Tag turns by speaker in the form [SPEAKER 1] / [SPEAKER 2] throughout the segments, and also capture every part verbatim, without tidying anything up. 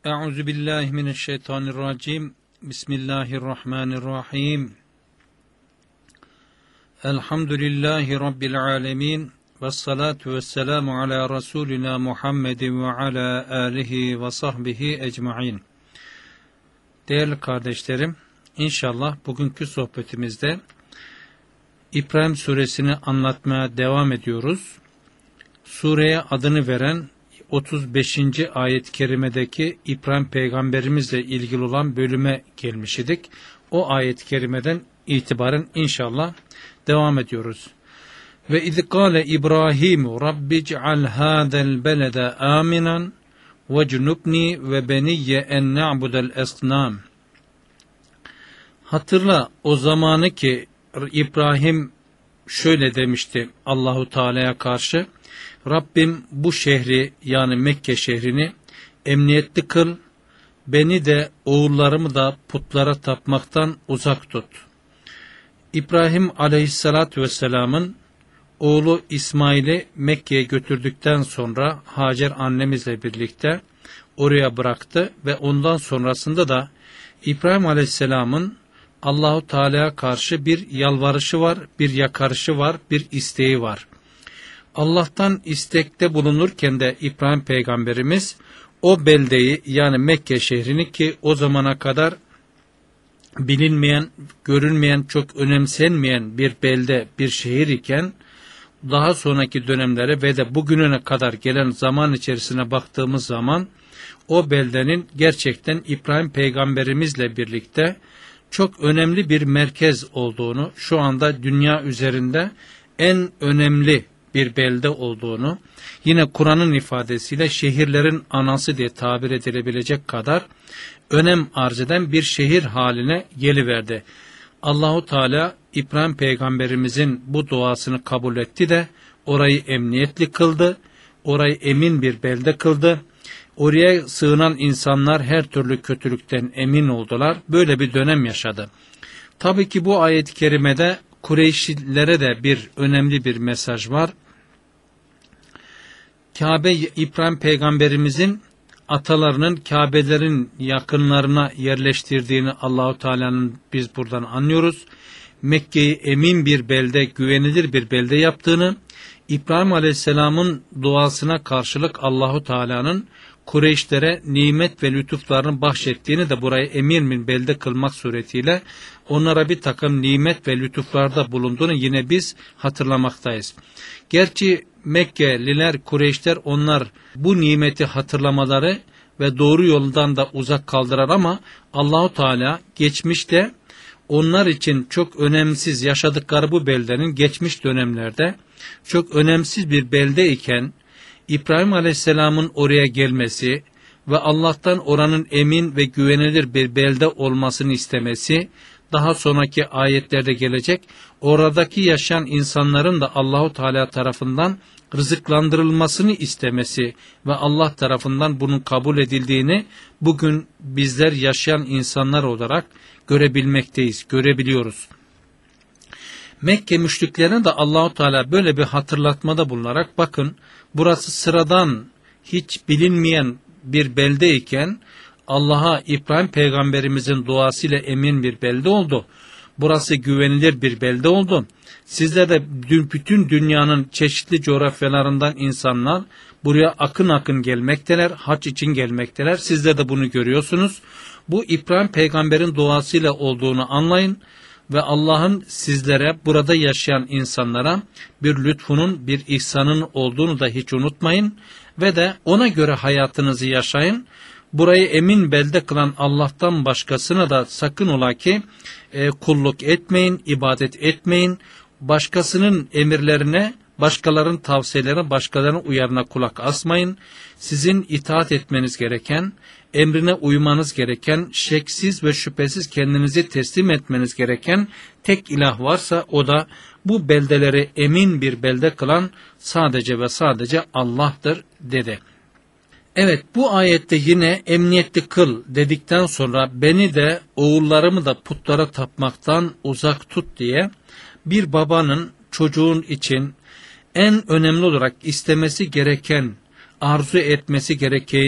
[SPEAKER 1] Euzu billahi mineşşeytanirracim. Bismillahirrahmanirrahim. Elhamdülillahi rabbil alamin. Ves salatu vesselamu ala rasulina Muhammedin ve ala alihi ve sahbihi ecmaîn. Değerli kardeşlerim, inşallah bugünkü sohbetimizde İbrahim suresini anlatmaya devam ediyoruz. Sureye adını veren otuz beşinci ayet-i kerimedeki İbrahim peygamberimizle ilgili olan bölüme gelmiş idik. O ayet-i kerimeden itibaren inşallah devam ediyoruz. Ve iz kâle İbrahimu Rabbic'al hâzel belede âminan ve cunubni ve beniyye en na'budel esnâm. Hatırla o zamanı ki İbrahim şöyle demişti Allahu Teala'ya karşı: Rabbim bu şehri, yani Mekke şehrini emniyetli kıl, beni de oğullarımı da putlara tapmaktan uzak tut. İbrahim aleyhissalatü vesselamın oğlu İsmail'i Mekke'ye götürdükten sonra Hacer annemizle birlikte oraya bıraktı ve ondan sonrasında da İbrahim aleyhisselamın Allahu Teala'ya karşı bir yalvarışı var, bir yakarışı var, bir isteği var. Allah'tan istekte bulunurken de İbrahim peygamberimiz o beldeyi, yani Mekke şehrini, ki o zamana kadar bilinmeyen, görülmeyen, çok önemsenmeyen bir belde, bir şehir iken, daha sonraki dönemlere ve de bugüne kadar gelen zaman içerisine baktığımız zaman o beldenin gerçekten İbrahim peygamberimizle birlikte çok önemli bir merkez olduğunu, şu anda dünya üzerinde en önemli bir belde olduğunu, yine Kur'an'ın ifadesiyle şehirlerin anası diye tabir edilebilecek kadar önem arz eden bir şehir haline geliverdi. Allahu Teala İbrahim peygamberimizin bu duasını kabul etti de orayı emniyetli kıldı, orayı emin bir belde kıldı. Oraya sığınan insanlar her türlü kötülükten emin oldular. Böyle bir dönem yaşadı. Tabii ki bu ayet-i kerimede Kureyşlilere de bir önemli bir mesaj var. Kabe, İbrahim peygamberimizin atalarının Kâbelerin yakınlarına yerleştirdiğini Allahu Teala'nın biz buradan anlıyoruz. Mekke'yi emin bir belde, güvenilir bir belde yaptığını, İbrahim Aleyhisselam'ın duasına karşılık Allahu Teala'nın Kureyşlere nimet ve lütuflarını bahşettiğini de burayı emin bir belde kılmak suretiyle onlara bir takım nimet ve lütuflarda bulunduğunu yine biz hatırlamaktayız. Gerçi Mekkeliler, Kureyşler, onlar bu nimeti hatırlamaları ve doğru yoldan da uzak kaldırar ama Allahu Teala geçmişte onlar için çok önemsiz yaşadıkları bu beldenin geçmiş dönemlerde çok önemsiz bir belde iken İbrahim Aleyhisselam'ın oraya gelmesi ve Allah'tan oranın emin ve güvenilir bir belde olmasını istemesi, daha sonraki ayetlerde gelecek, oradaki yaşayan insanların da Allahu Teala tarafından rızıklandırılmasını istemesi ve Allah tarafından bunun kabul edildiğini bugün bizler yaşayan insanlar olarak görebilmekteyiz, görebiliyoruz. Mekke müşriklerine de Allahu Teala böyle bir hatırlatmada bulunarak, bakın burası sıradan, hiç bilinmeyen bir belde iken Allah'a İbrahim peygamberimizin duasıyla emin bir belde oldu. Burası güvenilir bir belde oldu. Sizler de bütün dünyanın çeşitli coğrafyalarından insanlar buraya akın akın gelmekteler, hac için gelmekteler. Sizler de bunu görüyorsunuz. Bu İbrahim peygamberin duasıyla olduğunu anlayın ve Allah'ın sizlere, burada yaşayan insanlara bir lütfunun, bir ihsanın olduğunu da hiç unutmayın ve de ona göre hayatınızı yaşayın. Burayı emin belde kılan Allah'tan başkasına da sakın ola ki e, kulluk etmeyin, ibadet etmeyin. Başkasının emirlerine, başkalarının tavsiyelerine, başkalarının uyarına kulak asmayın. Sizin itaat etmeniz gereken, emrine uymanız gereken, şeksiz ve şüphesiz kendinizi teslim etmeniz gereken tek ilah varsa o da bu beldeleri emin bir belde kılan sadece ve sadece Allah'tır dedi. Evet, bu ayette yine emniyetli kıl dedikten sonra beni de oğullarımı da putlara tapmaktan uzak tut diye bir babanın çocuğun için en önemli olarak istemesi gereken, arzu etmesi gereken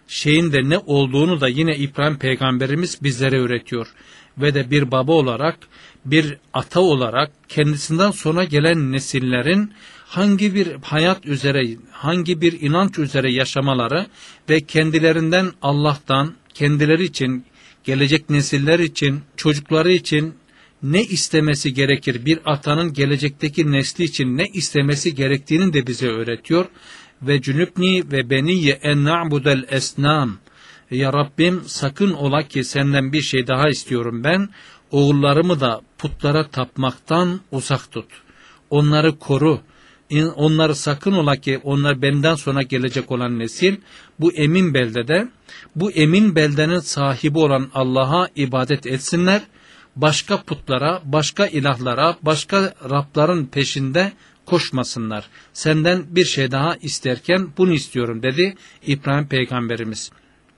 [SPEAKER 1] şeyin de ne olduğunu da yine İbrahim peygamberimiz bizlere öğretiyor. Ve de bir baba olarak, bir ata olarak kendisinden sonra gelen nesillerin hangi bir hayat üzere, hangi bir inanç üzere yaşamaları ve kendilerinden Allah'tan, kendileri için, gelecek nesiller için, çocukları için ne istemesi gerekir, bir atanın gelecekteki nesli için ne istemesi gerektiğini de bize öğretiyor. Ve cünübni ve beniyye en na'budel esnam. Ya Rabbim, sakın ola ki senden bir şey daha istiyorum ben. Oğullarımı da putlara tapmaktan uzak tut. Onları koru. Onları sakın ola ki onlar benden sonra gelecek olan nesil bu emin beldede, bu emin beldenin sahibi olan Allah'a ibadet etsinler. Başka putlara, başka ilahlara, başka Rabların peşinde koşmasınlar. Senden bir şey daha isterken bunu istiyorum dedi İbrahim peygamberimiz.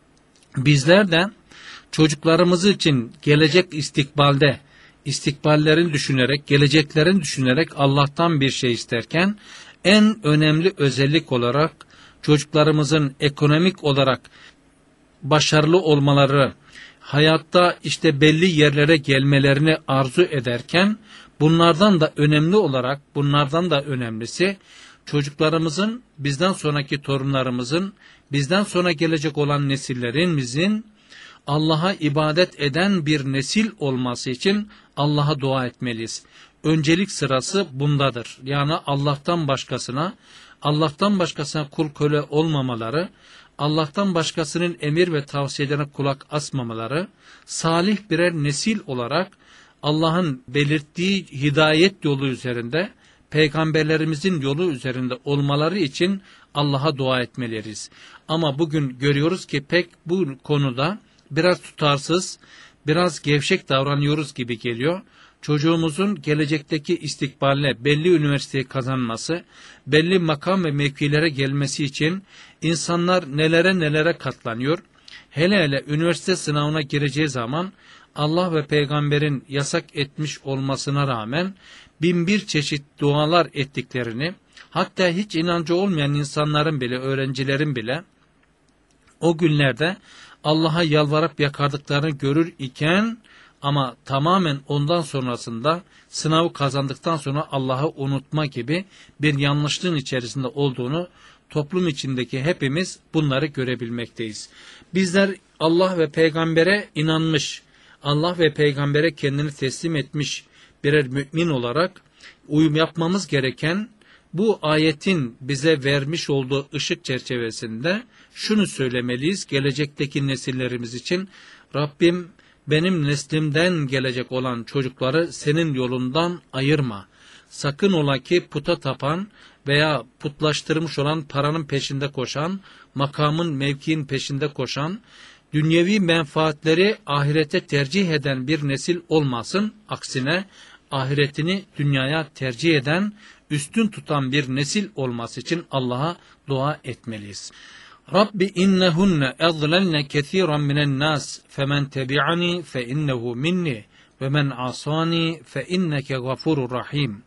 [SPEAKER 1] Bizler de çocuklarımız için gelecek istikbalde, istikballerini düşünerek, geleceklerini düşünerek Allah'tan bir şey isterken en önemli özellik olarak çocuklarımızın ekonomik olarak başarılı olmaları, hayatta işte belli yerlere gelmelerini arzu ederken bunlardan da önemli olarak, bunlardan da önemlisi çocuklarımızın, bizden sonraki torunlarımızın, bizden sonra gelecek olan nesillerimizin Allah'a ibadet eden bir nesil olması için Allah'a dua etmeliyiz. Öncelik sırası bundadır. Yani Allah'tan başkasına, Allah'tan başkasına kul köle olmamaları, Allah'tan başkasının emir ve tavsiyelerine kulak asmamaları, salih birer nesil olarak Allah'ın belirttiği hidayet yolu üzerinde, peygamberlerimizin yolu üzerinde olmaları için Allah'a dua etmeliyiz. Ama bugün görüyoruz ki pek bu konuda biraz tutarsız, biraz gevşek davranıyoruz gibi geliyor. Çocuğumuzun gelecekteki istikbaline, belli üniversiteyi kazanması, belli makam ve mevkilere gelmesi için insanlar nelere nelere katlanıyor. Hele hele üniversite sınavına gireceği zaman Allah ve peygamberin yasak etmiş olmasına rağmen bin bir çeşit dualar ettiklerini, hatta hiç inancı olmayan insanların bile, öğrencilerin bile o günlerde Allah'a yalvarıp yakardıklarını görür iken, ama tamamen ondan sonrasında sınavı kazandıktan sonra Allah'ı unutma gibi bir yanlışlığın içerisinde olduğunu toplum içindeki hepimiz bunları görebilmekteyiz. Bizler Allah ve peygambere inanmış, Allah ve peygambere kendini teslim etmiş birer mümin olarak uyum yapmamız gereken bu ayetin bize vermiş olduğu ışık çerçevesinde şunu söylemeliyiz gelecekteki nesillerimiz için: Rabbim, benim neslimden gelecek olan çocukları senin yolundan ayırma. Sakın ola ki puta tapan veya putlaştırmış olan paranın peşinde koşan, makamın, mevkiin peşinde koşan, dünyevi menfaatleri ahirete tercih eden bir nesil olmasın. Aksine ahiretini dünyaya tercih eden, üstün tutan bir nesil olması için Allah'a dua etmeliyiz. Rabbi innehunne ezlelne kethiran minen nas femen tebi'ani fe innehu minni ve men asani fe inneke gafurur rahim.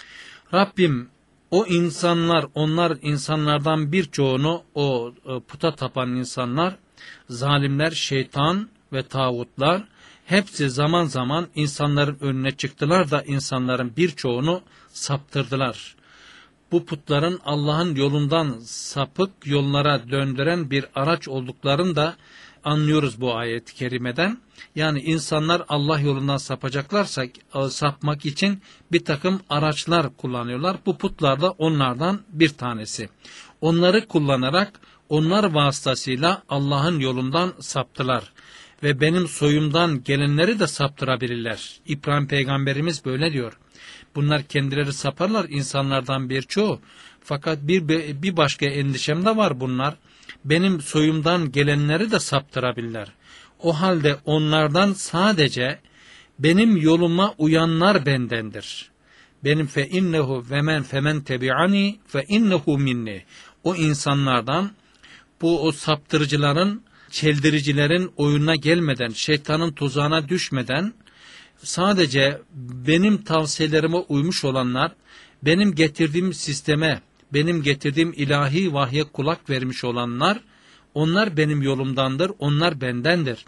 [SPEAKER 1] Rabbim, o insanlar, onlar insanlardan birçoğunu, o puta tapan insanlar, zalimler, şeytan ve tağutlar hepsi zaman zaman insanların önüne çıktılar da insanların birçoğunu saptırdılar. Bu putların Allah'ın yolundan sapık yollara döndüren bir araç olduklarını da anlıyoruz bu ayet-i kerimeden. Yani insanlar Allah yolundan sapacaklarsa sapmak için bir takım araçlar kullanıyorlar. Bu putlar da onlardan bir tanesi. Onları kullanarak onlar vasıtasıyla Allah'ın yolundan saptılar. Ve benim soyumdan gelenleri de saptırabilirler. İbrahim peygamberimiz böyle diyor. Bunlar kendileri saparlar insanlardan birçoğu. Fakat bir, bir başka endişem de var bunlar. Benim soyumdan gelenleri de saptırabilirler. O halde onlardan sadece benim yoluma uyanlar bendendir. Benim fe innehu ve men femen tebi'ani fe innehu minni. O insanlardan, bu o saptırıcıların, çeldiricilerin oyununa gelmeden, şeytanın tuzağına düşmeden, sadece benim tavsiyelerime uymuş olanlar, benim getirdiğim sisteme, benim getirdiğim ilahi vahye kulak vermiş olanlar, Onlar benim yolumdandır, onlar bendendir.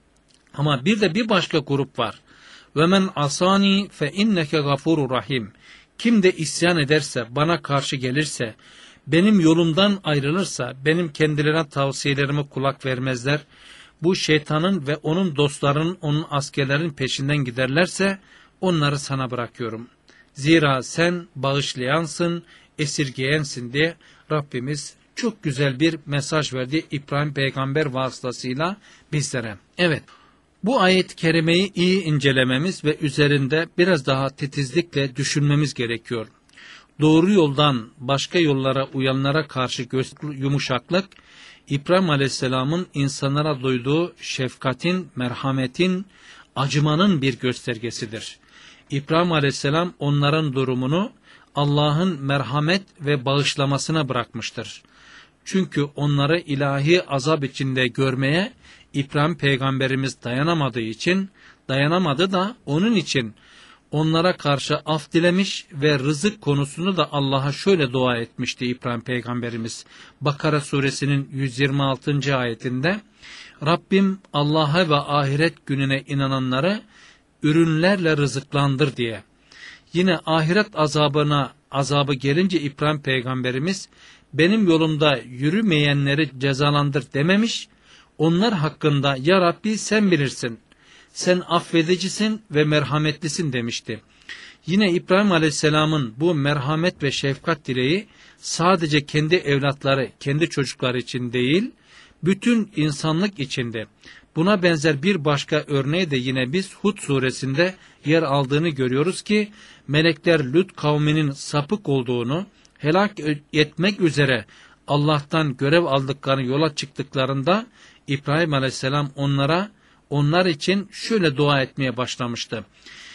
[SPEAKER 1] Ama bir de bir başka grup var. Ve men asani fe inneke gafurur rahim. Kim de isyan ederse, bana karşı gelirse, benim yolumdan ayrılırsa, benim kendilerine tavsiyelerime kulak vermezler, bu şeytanın ve onun dostlarının, onun askerlerin peşinden giderlerse, onları sana bırakıyorum. Zira sen bağışlayansın, esirgeyensin diye Rabbimiz çok güzel bir mesaj verdi İbrahim peygamber vasıtasıyla bizlere. Evet, bu ayet-i kerimeyi iyi incelememiz ve üzerinde biraz daha titizlikle düşünmemiz gerekiyor. Doğru yoldan başka yollara uyanlara karşı yumuşaklık, İbrahim Aleyhisselam'ın insanlara duyduğu şefkatin, merhametin, acımanın bir göstergesidir. İbrahim Aleyhisselam onların durumunu Allah'ın merhamet ve bağışlamasına bırakmıştır. Çünkü onları ilahi azap içinde görmeye İbrahim peygamberimiz dayanamadığı için, dayanamadı da onun için onlara karşı af dilemiş ve rızık konusunu da Allah'a şöyle dua etmişti İbrahim peygamberimiz. Bakara suresinin yüz yirmi altıncı ayetinde, Rabbim Allah'a ve ahiret gününe inananları ürünlerle rızıklandır diye. Yine ahiret azabına azabı gelince İbrahim peygamberimiz benim yolumda yürümeyenleri cezalandır dememiş, onlar hakkında ya Rabbi sen bilirsin, sen affedicisin ve merhametlisin demişti. Yine İbrahim Aleyhisselam'ın bu merhamet ve şefkat dileği sadece kendi evlatları, kendi çocukları için değil, bütün insanlık içinde. Buna benzer bir başka örneği de yine biz Hud suresinde yer aldığını görüyoruz ki, melekler Lut kavminin sapık olduğunu, helak etmek üzere Allah'tan görev aldıklarını yola çıktıklarında, İbrahim Aleyhisselam onlara, onlar için şöyle dua etmeye başlamıştı.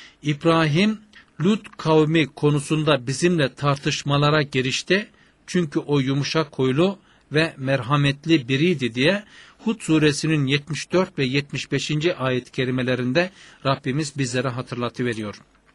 [SPEAKER 1] İbrahim, Lut kavmi konusunda bizimle tartışmalara girişti, çünkü o yumuşak huylu ve merhametli biriydi diye Hud suresinin yetmiş dört ve yetmiş beşinci ayet-i kerimelerinde Rabbimiz bizlere hatırlatıveriyor.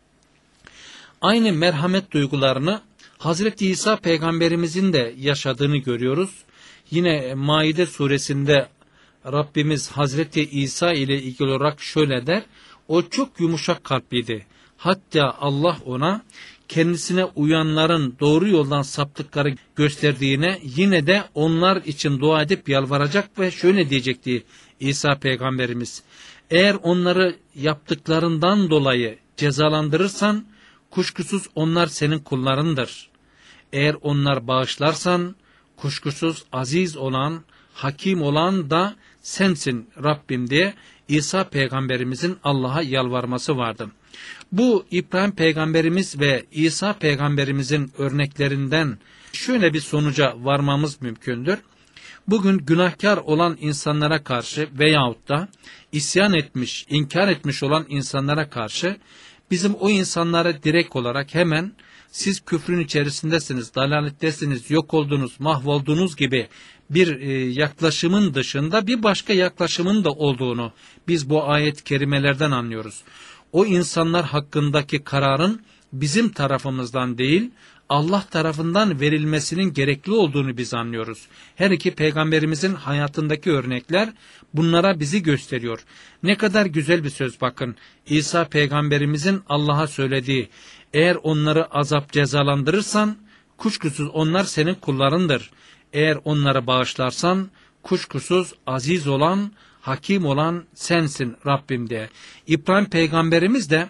[SPEAKER 1] Aynı merhamet duygularını Hazreti İsa peygamberimizin de yaşadığını görüyoruz. Yine Maide suresinde Rabbimiz Hazreti İsa ile ilgili olarak şöyle der, o çok yumuşak kalpliydi. Hatta Allah ona kendisine uyanların doğru yoldan saptıkları gösterdiğine yine de onlar için dua edip yalvaracak ve şöyle diyecekti İsa peygamberimiz. Eğer onları yaptıklarından dolayı cezalandırırsan kuşkusuz onlar senin kullarındır. Eğer onlar bağışlarsan kuşkusuz aziz olan, hakim olan da sensin Rabbim diye İsa peygamberimizin Allah'a yalvarması vardı. Bu İbrahim peygamberimiz ve İsa peygamberimizin örneklerinden şöyle bir sonuca varmamız mümkündür. Bugün günahkar olan insanlara karşı veyahut da isyan etmiş, inkar etmiş olan insanlara karşı bizim o insanlara direkt olarak hemen siz küfrün içerisindesiniz, dalalettesiniz, yok oldunuz, mahvoldunuz gibi bir e, yaklaşımın dışında bir başka yaklaşımın da olduğunu biz bu ayet-i kerimelerden anlıyoruz. O insanlar hakkındaki kararın bizim tarafımızdan değil, Allah tarafından verilmesinin gerekli olduğunu biz anlıyoruz. Her iki peygamberimizin hayatındaki örnekler bunlara bizi gösteriyor. Ne kadar güzel bir söz bakın. İsa peygamberimizin Allah'a söylediği, eğer onları azap cezalandırırsan, kuşkusuz onlar senin kullarındır. Eğer onları bağışlarsan, kuşkusuz aziz olan, hakim olan sensin Rabbim diye. İbrahim peygamberimiz de,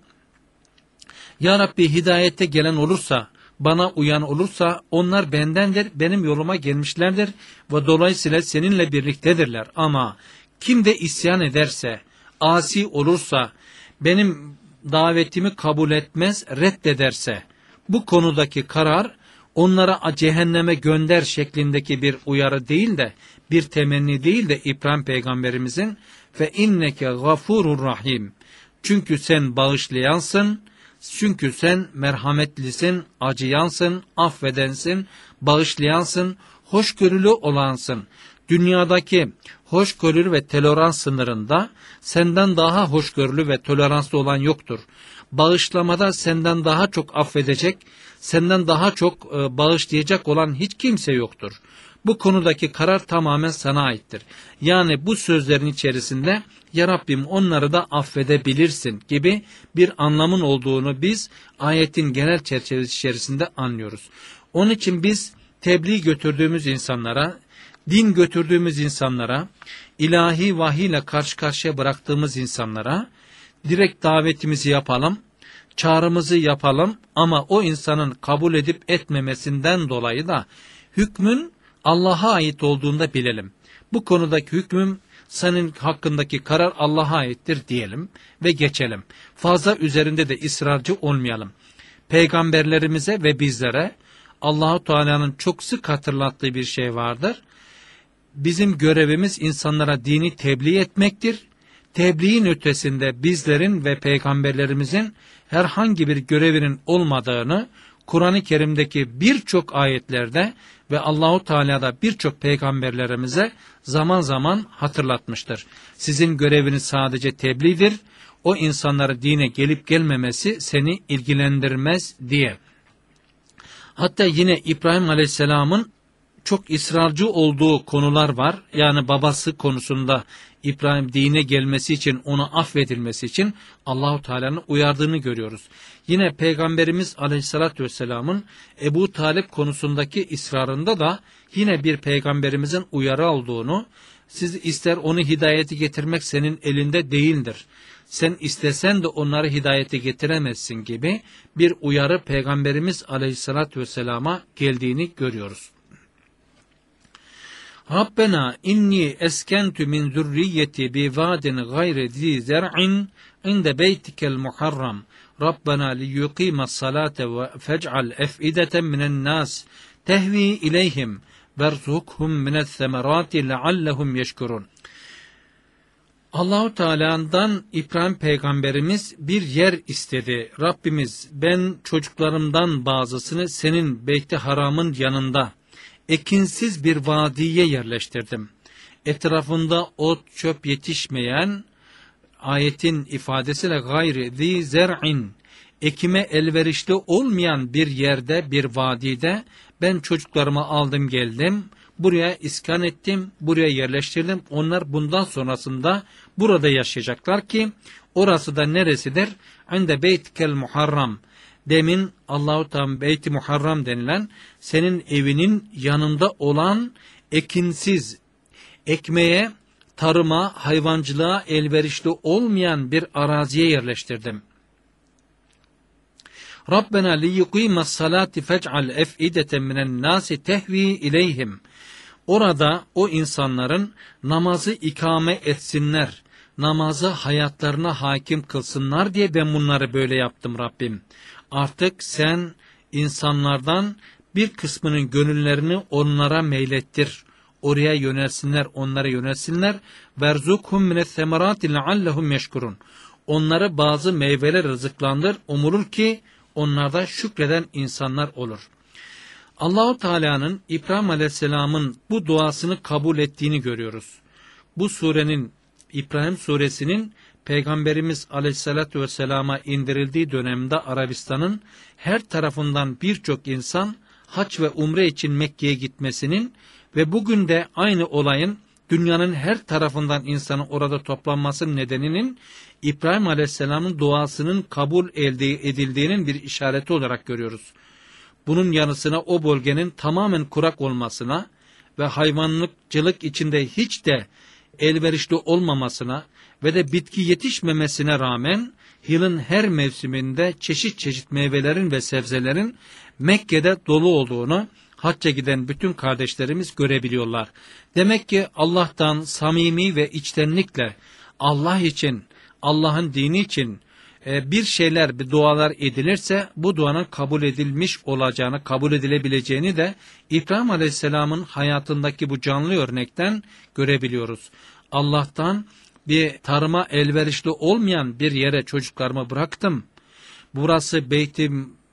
[SPEAKER 1] ya Rabbi hidayete gelen olursa, bana uyan olursa onlar bendendir, benim yoluma gelmişlerdir ve dolayısıyla seninle birliktedirler. Ama kim de isyan ederse, asi olursa, benim davetimi kabul etmez, reddederse, bu konudaki karar onlara cehenneme gönder şeklindeki bir uyarı değil de, bir temenni değil de İbrahim peygamberimizin ve inneke gafurur rahim. Çünkü sen bağışlayansın, çünkü sen merhametlisin, acıyansın, affedensin, bağışlayansın, hoşgörülü olansın. Dünyadaki hoşgörülü ve tolerans sınırında senden daha hoşgörülü ve toleranslı olan yoktur. Bağışlamada senden daha çok affedecek, senden daha çok bağışlayacak olan hiç kimse yoktur. Bu konudaki karar tamamen sana aittir. Yani bu sözlerin içerisinde ya Rabbim onları da affedebilirsin gibi bir anlamın olduğunu biz ayetin genel çerçevesi içerisinde anlıyoruz. Onun için biz tebliğ götürdüğümüz insanlara, din götürdüğümüz insanlara, ilahi vahiy ile karşı karşıya bıraktığımız insanlara direkt davetimizi yapalım, çağrımızı yapalım ama o insanın kabul edip etmemesinden dolayı da hükmün Allah'a ait olduğunu da bilelim. Bu konudaki hükmüm, senin hakkındaki karar Allah'a aittir diyelim ve geçelim. Fazla üzerinde de ısrarcı olmayalım. Peygamberlerimize ve bizlere Allah-u Teala'nın çok sık hatırlattığı bir şey vardır. Bizim görevimiz insanlara dini tebliğ etmektir. Tebliğin ötesinde bizlerin ve peygamberlerimizin herhangi bir görevinin olmadığını Kur'an-ı Kerim'deki birçok ayetlerde ve Allahu Teala da birçok peygamberlerimize zaman zaman hatırlatmıştır. Sizin göreviniz sadece tebliğdir. O insanların dine gelip gelmemesi seni ilgilendirmez diye. Hatta yine İbrahim Aleyhisselam'ın çok ısrarcı olduğu konular var. Yani babası konusunda İbrahim dine gelmesi için, ona affedilmesi için Allahu Teala'nın uyardığını görüyoruz. Yine Peygamberimiz Aleyhisselatü Vesselam'ın Ebu Talip konusundaki ısrarında da yine bir peygamberimizin uyarı olduğunu, siz ister onu hidayeti getirmek senin elinde değildir, sen istesen de onları hidayete getiremezsin gibi bir uyarı Peygamberimiz Aleyhisselatü Vesselam'a geldiğini görüyoruz. Rabbena inni eskentu min zürriyeti bi vadin gayri zi zer'in inde beytikel muharram. Rabbena li yuqimas salate ve fec'al ef'ideten minen nas tehvi ileyhim verzukhum mine's semerati leallehum yeşkurun. Allahu Teala'dan İbrahim peygamberimiz bir yer istedi. Rabbimiz, ben çocuklarımdan bazısını senin Beyt-i Haram'ın yanında ekinsiz bir vadiye yerleştirdim. Etrafında ot çöp yetişmeyen, ayetin ifadesiyle gayri zi zer'in, ekime elverişli olmayan bir yerde, bir vadide ben çocuklarımı aldım geldim, buraya iskan ettim, buraya yerleştirdim. Onlar bundan sonrasında burada yaşayacaklar ki orası da neresidir? İnde beytikel muharram. Demin Allahu Teala Beyt-i Muharram denilen senin evinin yanında olan ekinsiz, ekmeğe, tarıma, hayvancılığa elverişli olmayan bir araziye yerleştirdim. Rabbena li yuqimas salati fec'al ef'ideten minen nasi tehvi ileyhim. Orada o insanların namazı ikame etsinler, namazı hayatlarına hakim kılsınlar diye ben bunları böyle yaptım Rabbim. Artık sen insanlardan bir kısmının gönüllerini onlara meylettir. Oraya yönelsinler, onlara yönelsinler. Verzukhum mine's semerati leallehum yeşkurun. Onları bazı meyveler rızıklandır. Umulur ki onlarda şükreden insanlar olur. Allahu Teala'nın İbrahim Aleyhisselam'ın bu duasını kabul ettiğini görüyoruz. Bu surenin, İbrahim suresinin Peygamberimiz Aleyhisselatü Vesselam'a indirildiği dönemde Arabistan'ın her tarafından birçok insan hac ve umre için Mekke'ye gitmesinin ve bugün de aynı olayın dünyanın her tarafından insanın orada toplanmasının nedeninin İbrahim Aleyhisselam'ın duasının kabul elde edildiğinin bir işareti olarak görüyoruz. Bunun yanısına o bölgenin tamamen kurak olmasına ve hayvancılık içinde hiç de elverişli olmamasına ve de bitki yetişmemesine rağmen yılın her mevsiminde çeşit çeşit meyvelerin ve sebzelerin Mekke'de dolu olduğunu hacca giden bütün kardeşlerimiz görebiliyorlar. Demek ki Allah'tan samimi ve içtenlikle Allah için, Allah'ın dini için bir şeyler, bir dualar edilirse bu duanın kabul edilmiş olacağını, kabul edilebileceğini de İbrahim Aleyhisselam'ın hayatındaki bu canlı örnekten görebiliyoruz. Allah'tan bir tarıma elverişli olmayan bir yere çocuklarımı bıraktım. Burası Beyt-i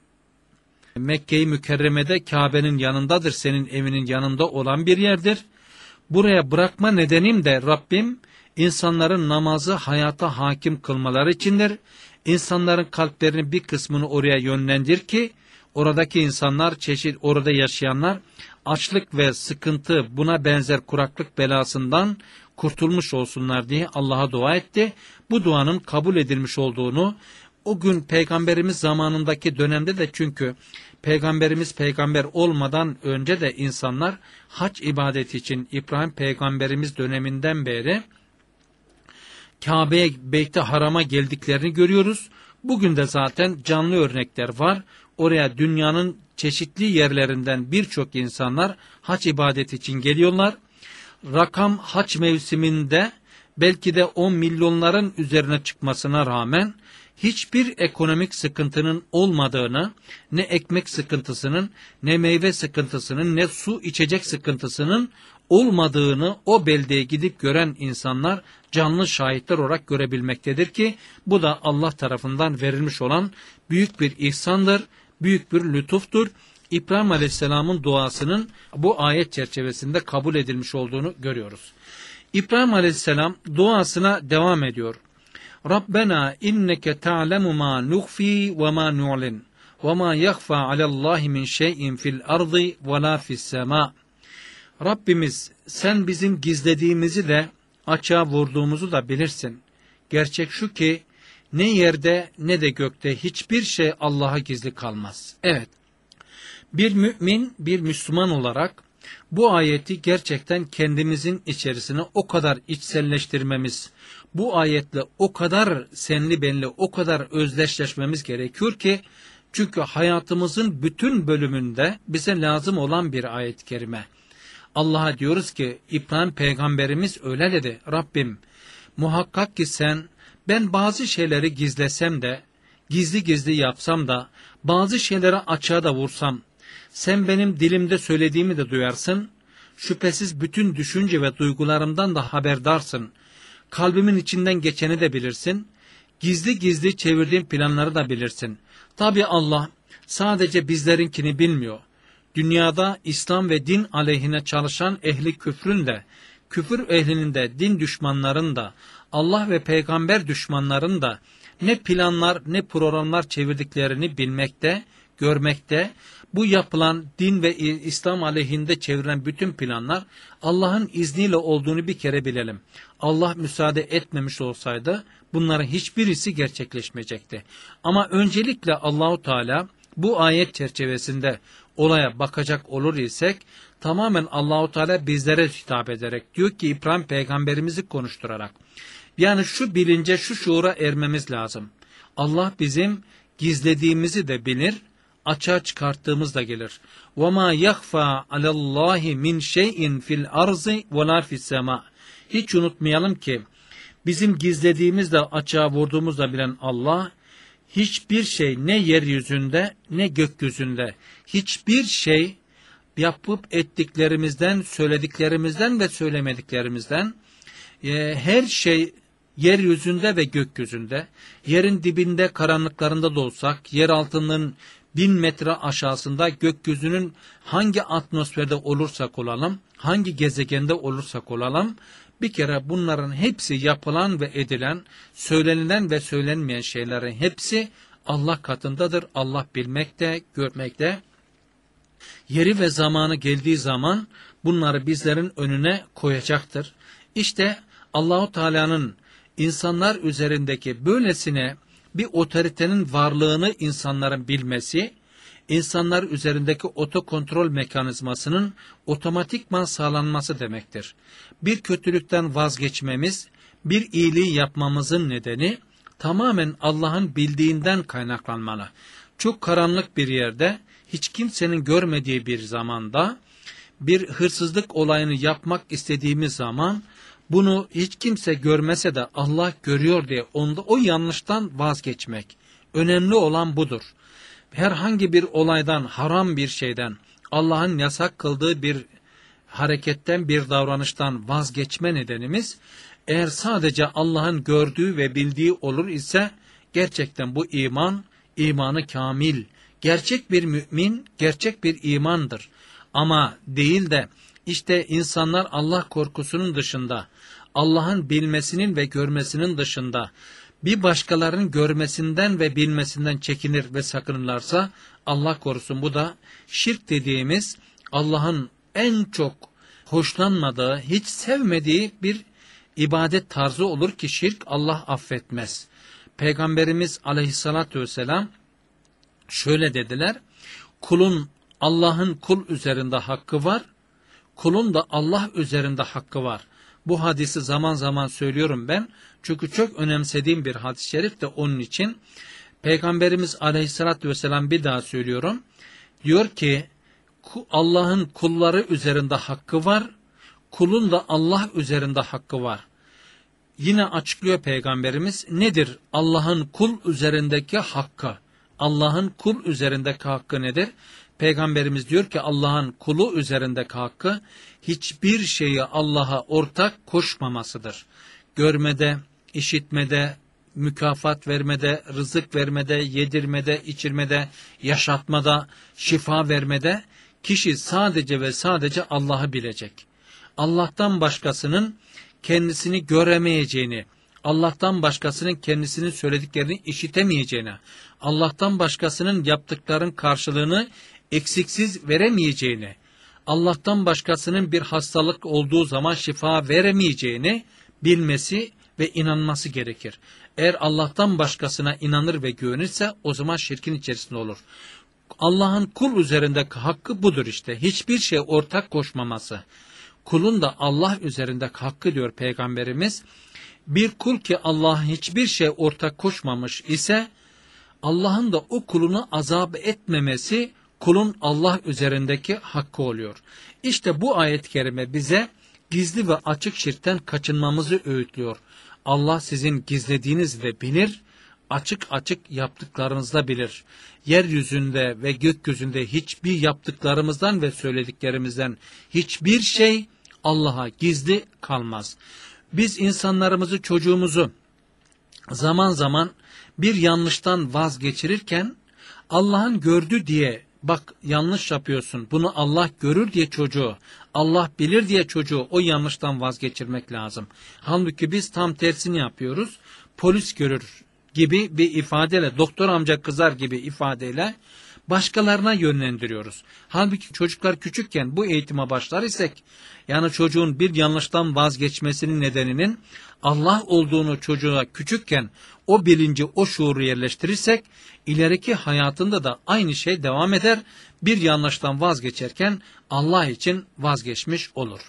[SPEAKER 1] Mekke-i Mükerreme'de Kabe'nin yanındadır, senin evinin yanında olan bir yerdir. Buraya bırakma nedenim de Rabbim insanların namazı hayata hakim kılmaları içindir. İnsanların kalplerinin bir kısmını oraya yönlendir ki oradaki insanlar, çeşit orada yaşayanlar açlık ve sıkıntı, buna benzer kuraklık belasından kurtulmuş olsunlar diye Allah'a dua etti. Bu duanın kabul edilmiş olduğunu, o gün Peygamberimiz zamanındaki dönemde de, çünkü Peygamberimiz peygamber olmadan önce de insanlar hac ibadeti için İbrahim Peygamberimiz döneminden beri Kabe'ye, Beyt-i Haram'a geldiklerini görüyoruz. Bugün de zaten canlı örnekler var. Oraya dünyanın çeşitli yerlerinden birçok insanlar hac ibadeti için geliyorlar. Rakam hac mevsiminde belki de on milyonların üzerine çıkmasına rağmen hiçbir ekonomik sıkıntının olmadığını, ne ekmek sıkıntısının, ne meyve sıkıntısının, ne su içecek sıkıntısının olmadığını o beldeye gidip gören insanlar canlı şahitler olarak görebilmektedir ki bu da Allah tarafından verilmiş olan büyük bir ihsandır, büyük bir lütuftur. İbrahim Aleyhisselam'ın duasının bu ayet çerçevesinde kabul edilmiş olduğunu görüyoruz. İbrahim Aleyhisselam duasına devam ediyor. Rabbena inneke ta'lemu ma nukhfi ve ma nu'lin ve ma yakhfa alallahi min şey'in fil ardı ve la fis sema. Rabbimiz, sen bizim gizlediğimizi de açığa vurduğumuzu da bilirsin. Gerçek şu ki ne yerde ne de gökte hiçbir şey Allah'a gizli kalmaz. Evet, bir mümin, bir Müslüman olarak bu ayeti gerçekten kendimizin içerisine o kadar içselleştirmemiz, bu ayetle o kadar senli benli, o kadar özdeşleşmemiz gerekiyor ki, çünkü hayatımızın bütün bölümünde bize lazım olan bir ayet-i kerime. Allah'a diyoruz ki, İbrahim Peygamberimiz öyle dedi: Rabbim, muhakkak ki sen, ben bazı şeyleri gizlesem de, gizli gizli yapsam da, bazı şeyleri açığa da vursam, sen benim dilimde söylediğimi de duyarsın, şüphesiz bütün düşünce ve duygularımdan da haberdarsın, kalbimin içinden geçeni de bilirsin, gizli gizli çevirdiğim planları da bilirsin. Tabi Allah sadece bizlerinkini bilmiyor. Dünyada İslam ve din aleyhine çalışan ehli küfrün de, küfür ehlinin de, din düşmanların da, Allah ve peygamber düşmanların da ne planlar ne programlar çevirdiklerini bilmekte, görmekte. Bu yapılan din ve İslam aleyhinde çevrilen bütün planlar Allah'ın izniyle olduğunu bir kere bilelim. Allah müsaade etmemiş olsaydı bunların hiçbirisi gerçekleşmeyecekti. Ama öncelikle Allahu Teala bu ayet çerçevesinde olaya bakacak olur isek, tamamen Allahu Teala bizlere hitap ederek diyor ki, İbrahim Peygamberimizi konuşturarak, yani şu bilince, şu şuura ermemiz lazım. Allah bizim gizlediğimizi de bilir, açığa çıkarttığımız da gelir. وَمَا يَخْفَى عَلَى اللّٰهِ مِنْ شَيْءٍ فِي الْأَرْضِ وَلَا فِي السَّمَاءِ. Hiç unutmayalım ki, bizim gizlediğimizde açığa vurduğumuzda bilen Allah, hiçbir şey ne yeryüzünde ne gökyüzünde, hiçbir şey yapıp ettiklerimizden, söylediklerimizden ve söylemediklerimizden, e, her şey yeryüzünde ve gökyüzünde, yerin dibinde karanlıklarında da olsak, yer altının bin metre aşağısında, gökyüzünün hangi atmosferde olursak olalım, hangi gezegende olursak olalım, bir kere bunların hepsi yapılan ve edilen, söylenilen ve söylenmeyen şeylerin hepsi Allah katındadır. Allah bilmekte, görmekte. Yeri ve zamanı geldiği zaman bunları bizlerin önüne koyacaktır. İşte Allahu Teala'nın insanlar üzerindeki böylesine bir otoritenin varlığını insanların bilmesi, insanlar üzerindeki otokontrol mekanizmasının otomatikman sağlanması demektir. Bir kötülükten vazgeçmemiz, bir iyiliği yapmamızın nedeni tamamen Allah'ın bildiğinden kaynaklanmalı. Çok karanlık bir yerde, hiç kimsenin görmediği bir zamanda, bir hırsızlık olayını yapmak istediğimiz zaman, bunu hiç kimse görmese de Allah görüyor diye onda o yanlıştan vazgeçmek. Önemli olan budur. Herhangi bir olaydan, haram bir şeyden, Allah'ın yasak kıldığı bir hareketten, bir davranıştan vazgeçme nedenimiz, eğer sadece Allah'ın gördüğü ve bildiği olur ise, gerçekten bu iman, imanı kamil, gerçek bir mümin, gerçek bir imandır. Ama değil de, işte insanlar Allah korkusunun dışında, Allah'ın bilmesinin ve görmesinin dışında, bir başkalarının görmesinden ve bilmesinden çekinir ve sakınırlarsa, Allah korusun, bu da şirk dediğimiz Allah'ın en çok hoşlanmadığı, hiç sevmediği bir ibadet tarzı olur ki şirk Allah affetmez. Peygamberimiz aleyhissalatü vesselam şöyle dediler: kulun Allah'ın kul üzerinde hakkı var, kulun da Allah üzerinde hakkı var. Bu hadisi zaman zaman söylüyorum ben, çünkü çok önemsediğim bir hadis-i şerif de onun için. Peygamberimiz aleyhissalatü vesselam, bir daha söylüyorum, diyor ki Allah'ın kulları üzerinde hakkı var, kulun da Allah üzerinde hakkı var. Yine açıklıyor Peygamberimiz, nedir Allah'ın kul üzerindeki hakkı? Allah'ın kul üzerindeki hakkı nedir? Peygamberimiz diyor ki Allah'ın kulu üzerindeki hakkı hiçbir şeyi Allah'a ortak koşmamasıdır. Görmede, işitmede, mükafat vermede, rızık vermede, yedirmede, içirmede, yaşatmada, şifa vermede kişi sadece ve sadece Allah'ı bilecek. Allah'tan başkasının kendisini göremeyeceğini, Allah'tan başkasının kendisinin söylediklerini işitemeyeceğini, Allah'tan başkasının yaptıkların karşılığını eksiksiz veremeyeceğini, Allah'tan başkasının bir hastalık olduğu zaman şifa veremeyeceğini bilmesi ve inanması gerekir. Eğer Allah'tan başkasına inanır ve güvenirse o zaman şirkin içerisinde olur. Allah'ın kul üzerindeki hakkı budur işte. Hiçbir şey ortak koşmaması. Kulun da Allah üzerindeki hakkı diyor Peygamberimiz. Bir kul ki Allah'a hiçbir şey ortak koşmamış ise Allah'ın da o kulunu azap etmemesi kulun Allah üzerindeki hakkı oluyor. İşte bu ayet-i kerime bize gizli ve açık şirkten kaçınmamızı öğütlüyor. Allah sizin gizlediğinizi de bilir, açık açık yaptıklarınızı da bilir. Yeryüzünde ve gökyüzünde hiçbir yaptıklarımızdan ve söylediklerimizden hiçbir şey Allah'a gizli kalmaz. Biz insanlarımızı, çocuğumuzu zaman zaman bir yanlıştan vazgeçirirken Allah'ın gördü diye, bak yanlış yapıyorsun, bunu Allah görür diye çocuğu, Allah bilir diye çocuğu o yanlıştan vazgeçirmek lazım. Halbuki biz tam tersini yapıyoruz. Polis görür gibi bir ifadeyle, doktor amca kızar gibi ifadeyle başkalarına yönlendiriyoruz. Halbuki çocuklar küçükken bu eğitime başlar isek, yani çocuğun bir yanlıştan vazgeçmesinin nedeninin Allah olduğunu çocuğa küçükken o bilinci, o şuuru yerleştirirsek, ileriki hayatında da aynı şey devam eder. Bir yanlıştan vazgeçerken Allah için vazgeçmiş olur.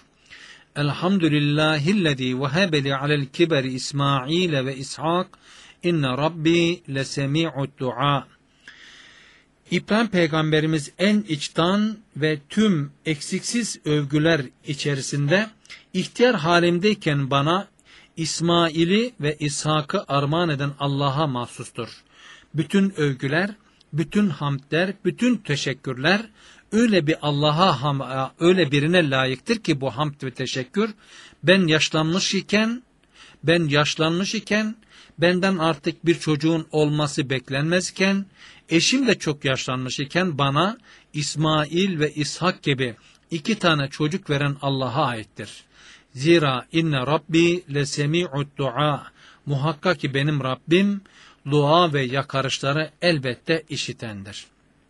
[SPEAKER 1] Elhamdülillahillezî vehebeli alel kiberi İsmail ve İshak inne Rabbi lesemi'ud dua. İbrahim Peygamberimiz en içten ve tüm eksiksiz övgüler içerisinde ihtiyar halimdeyken bana İsmail'i ve İshak'ı armağan eden Allah'a mahsustur. Bütün övgüler, bütün hamdler, bütün teşekkürler öyle bir Allah'a, öyle birine layıktır ki bu hamd ve teşekkür, ben yaşlanmış iken, ben yaşlanmış iken, benden artık bir çocuğun olması beklenmezken, eşim de çok yaşlanmış iken bana İsmail ve İshak gibi iki tane çocuk veren Allah'a aittir. Zira inne Rabbi lesemi'ud dua. Muhakkak ki benim Rabbim dua ve yakarışları elbette işitendir.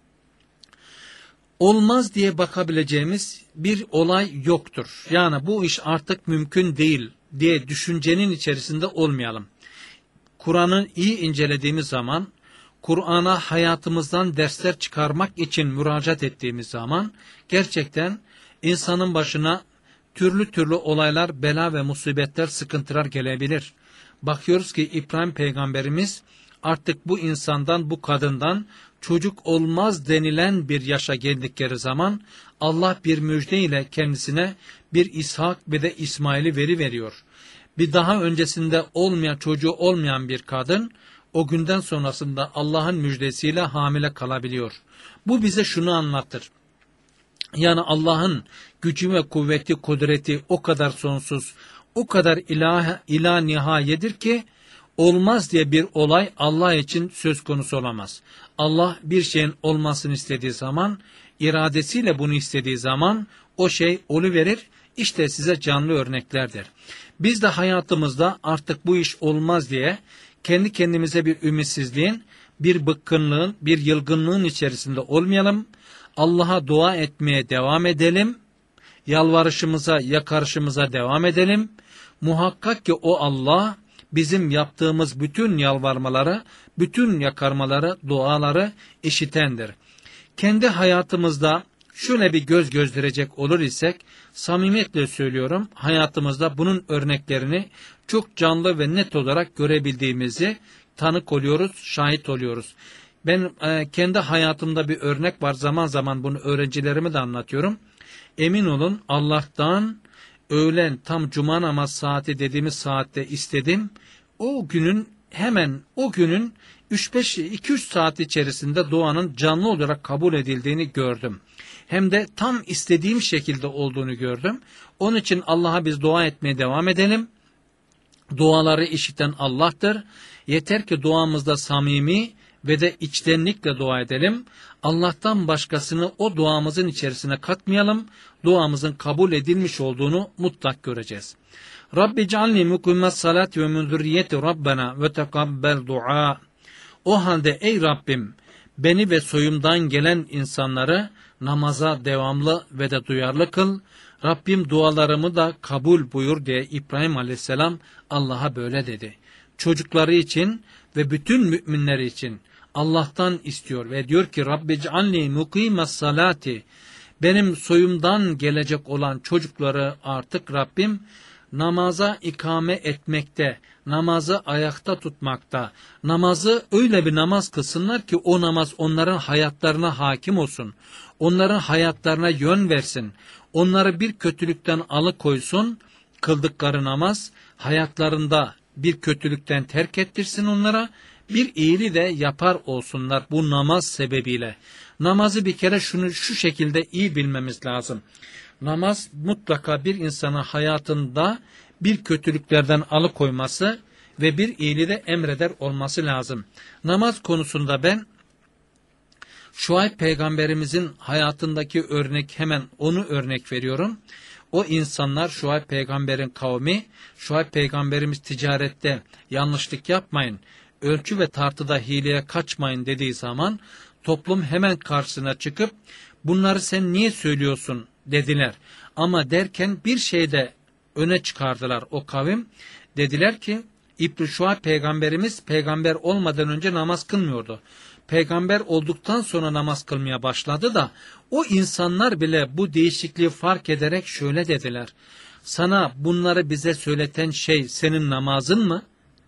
[SPEAKER 1] Olmaz diye bakabileceğimiz bir olay yoktur. Yani bu iş artık mümkün değil diye düşüncenin içerisinde olmayalım. Kur'an'ı iyi incelediğimiz zaman, Kur'an'a hayatımızdan dersler çıkarmak için müracaat ettiğimiz zaman gerçekten insanın başına türlü türlü olaylar, bela ve musibetler, sıkıntılar gelebilir. Bakıyoruz ki İbrahim Peygamberimiz artık bu insandan, bu kadından çocuk olmaz denilen bir yaşa geldikleri zaman Allah bir müjde ile kendisine bir İshak ve de İsmail'i veriveriyor. Bir daha öncesinde olmayan, çocuğu olmayan bir kadın o günden sonrasında Allah'ın müjdesiyle hamile kalabiliyor. Bu bize şunu anlatır. Yani Allah'ın gücü ve kuvveti, kudreti o kadar sonsuz, o kadar ilah, ilah nihayedir ki olmaz diye bir olay Allah için söz konusu olamaz. Allah bir şeyin olmasını istediği zaman, iradesiyle bunu istediği zaman o şey oluverir. İşte size canlı örneklerdir. Biz de hayatımızda artık bu iş olmaz diye kendi kendimize bir ümitsizliğin, bir bıkkınlığın, bir yılgınlığın içerisinde olmayalım. Allah'a dua etmeye devam edelim. Yalvarışımıza, yakarışımıza devam edelim. Muhakkak ki o Allah bizim yaptığımız bütün yalvarmaları, bütün yakarmaları, duaları işitendir. Kendi hayatımızda şöyle bir göz gözdirecek olur isek, samimiyetle söylüyorum, hayatımızda bunun örneklerini çok canlı ve net olarak görebildiğimizi tanık oluyoruz, şahit oluyoruz. Ben e, kendi hayatımda bir örnek var, zaman zaman bunu öğrencilerime de anlatıyorum. Emin olun Allah'tan öğlen tam cuma namaz saati dediğimiz saatte istedim. O günün hemen o günün üç beş iki üç saat içerisinde duanın canlı olarak kabul edildiğini gördüm. Hem de tam istediğim şekilde olduğunu gördüm. Onun için Allah'a biz dua etmeye devam edelim. Duaları işiten Allah'tır. Yeter ki duamızda samimi ve de içtenlikle dua edelim. Allah'tan başkasını o duamızın içerisine katmayalım. Duamızın kabul edilmiş olduğunu mutlak göreceğiz. Rabbi cealni mukimes salati ve min zürriyeti Rabbena ve tekabbel dua. O halde ey Rabbim, beni ve soyumdan gelen insanları namaza devamlı ve de duyarlı kıl. Rabbim dualarımı da kabul buyur diye İbrahim Aleyhisselam Allah'a böyle dedi. Çocukları için ve bütün müminler için Allah'tan istiyor ve diyor ki Rabbi cealni mukimes salati. Benim soyumdan gelecek olan çocukları artık Rabbim namaza ikame etmekte, namazı ayakta tutmakta, namazı öyle bir namaz kılsınlar ki o namaz onların hayatlarına hakim olsun, onların hayatlarına yön versin, onları bir kötülükten alıkoysun, kıldıkları namaz hayatlarında bir kötülükten terk ettirsin onlara, bir iyiliği de yapar olsunlar bu namaz sebebiyle. Namazı bir kere şunu şu şekilde iyi bilmemiz lazım. Namaz mutlaka bir insanın hayatında bir kötülüklerden alıkoyması ve bir iyiliği de emreder olması lazım. Namaz konusunda ben Şuayb peygamberimizin hayatındaki örnek, hemen onu örnek veriyorum. O insanlar, Şuayb peygamberin kavmi, Şuayb peygamberimiz ticarette yanlışlık yapmayın, ölçü ve tartıda hileye kaçmayın dediği zaman toplum hemen karşısına çıkıp bunları sen niye söylüyorsun dediler. Ama derken bir şeyde öne çıkardılar o kavim. Dediler ki İbn Şuayb peygamberimiz peygamber olmadan önce namaz kılmıyordu. Peygamber olduktan sonra namaz kılmaya başladı da o insanlar bile bu değişikliği fark ederek şöyle dediler. Sana bunları bize söyleten şey senin namazın mı?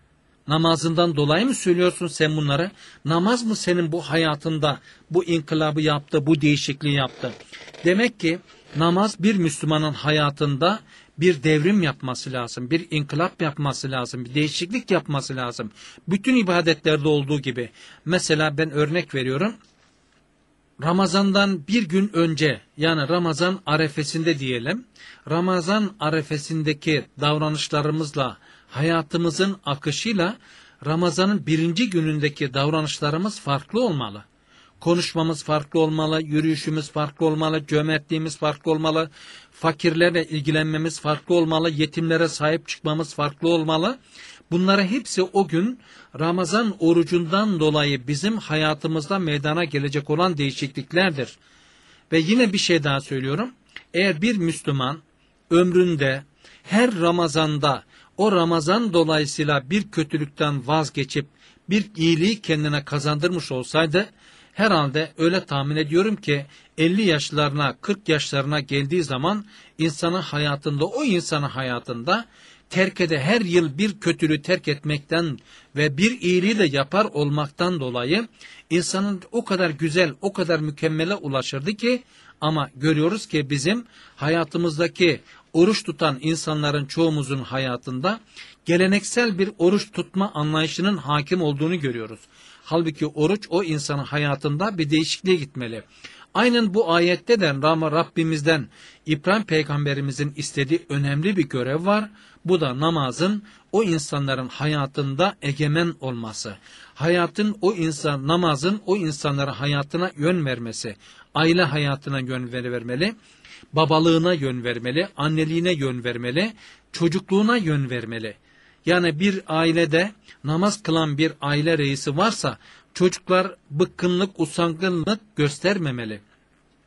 [SPEAKER 1] Namazından dolayı mı söylüyorsun sen bunları? Namaz mı senin bu hayatında bu inkılabı yaptı, bu değişikliği yaptı? Demek ki namaz bir Müslümanın hayatında bir devrim yapması lazım, bir inkılap yapması lazım, bir değişiklik yapması lazım. Bütün ibadetlerde olduğu gibi. Mesela ben örnek veriyorum. Ramazan'dan bir gün önce, yani Ramazan arefesinde diyelim, Ramazan arefesindeki davranışlarımızla, hayatımızın akışıyla Ramazan'ın birinci günündeki davranışlarımız farklı olmalı. Konuşmamız farklı olmalı, yürüyüşümüz farklı olmalı, cömertliğimiz farklı olmalı, fakirlerle ilgilenmemiz farklı olmalı, yetimlere sahip çıkmamız farklı olmalı. Bunları hepsi o gün Ramazan orucundan dolayı bizim hayatımızda meydana gelecek olan değişikliklerdir. Ve yine bir şey daha söylüyorum. Eğer bir Müslüman ömründe her Ramazan'da o Ramazan dolayısıyla bir kötülükten vazgeçip bir iyiliği kendine kazandırmış olsaydı, herhalde öyle tahmin ediyorum ki elli yaşlarına, kırk yaşlarına geldiği zaman insanın hayatında, o insanın hayatında terkede her yıl bir kötülüğü terk etmekten ve bir iyiliği de yapar olmaktan dolayı insanın o kadar güzel, o kadar mükemmele ulaşırdı ki, ama görüyoruz ki bizim hayatımızdaki oruç tutan insanların çoğumuzun hayatında geleneksel bir oruç tutma anlayışının hakim olduğunu görüyoruz. Halbuki oruç o insanın hayatında bir değişikliğe gitmeli. Aynen bu ayette de Rabbimizden İbrahim peygamberimizin istediği önemli bir görev var. Bu da namazın o insanların hayatında egemen olması. Hayatın o insan, namazın o insanların hayatına yön vermesi. Aile hayatına yön vermeli, babalığına yön vermeli, anneliğine yön vermeli, çocukluğuna yön vermeli. Yani bir ailede namaz kılan bir aile reisi varsa çocuklar bıkkınlık, usangunluk göstermemeli.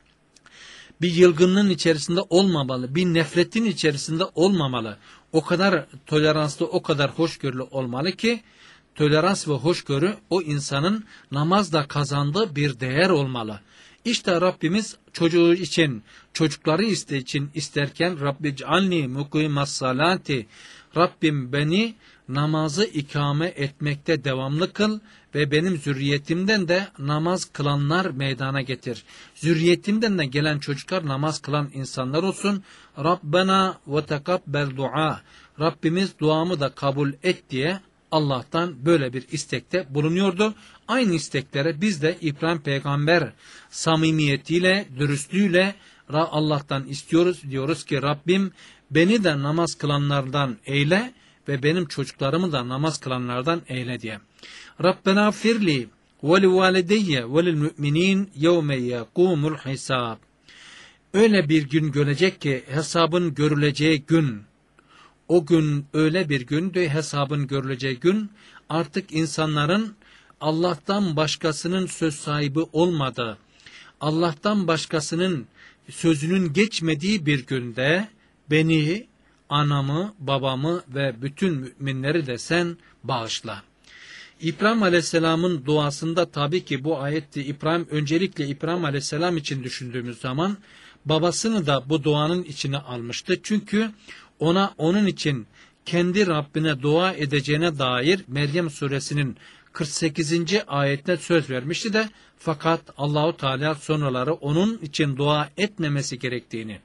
[SPEAKER 1] bir yılgınlığın içerisinde olmamalı, bir nefretin içerisinde olmamalı. O kadar toleranslı, o kadar hoşgörülü olmalı ki, tolerans ve hoşgörü o insanın namazda kazandığı bir değer olmalı. İşte Rabbimiz çocuğu için, çocukları iste için isterken Rabbi cealni mukimas salati, Rabbim beni namazı ikame etmekte devamlı kıl ve benim zürriyetimden de namaz kılanlar meydana getir. Zürriyetimden de gelen çocuklar namaz kılan insanlar olsun. Rabbena ve tekabbel dua. Rabbimiz duamı da kabul et diye Allah'tan böyle bir istekte bulunuyordu. Aynı isteklere biz de İbrahim peygamber samimiyetiyle, dürüstlüğüyle Allah'tan istiyoruz. Diyoruz ki Rabbim beni de namaz kılanlardan eyle ve benim çocuklarımı da namaz kılanlardan eyle diye. Rabbena firli ve li valideyye ve lil müminin yevme yekumul hisab. Öyle bir gün gelecek ki hesabın görüleceği gün, o gün öyle bir gündü, hesabın görüleceği gün, artık insanların Allah'tan başkasının söz sahibi olmadığı, Allah'tan başkasının sözünün geçmediği bir günde beni, anamı, babamı ve bütün müminleri de sen bağışla. İbrahim Aleyhisselam'ın duasında tabii ki bu ayetti. İbrahim, öncelikle İbrahim Aleyhisselam için düşündüğümüz zaman babasını da bu duanın içine almıştı. Çünkü ona onun için kendi Rabbine dua edeceğine dair Meryem suresinin kırk sekizinci ayetine söz vermişti de, fakat Allahu Teala sonraları onun için dua etmemesi gerektiğini,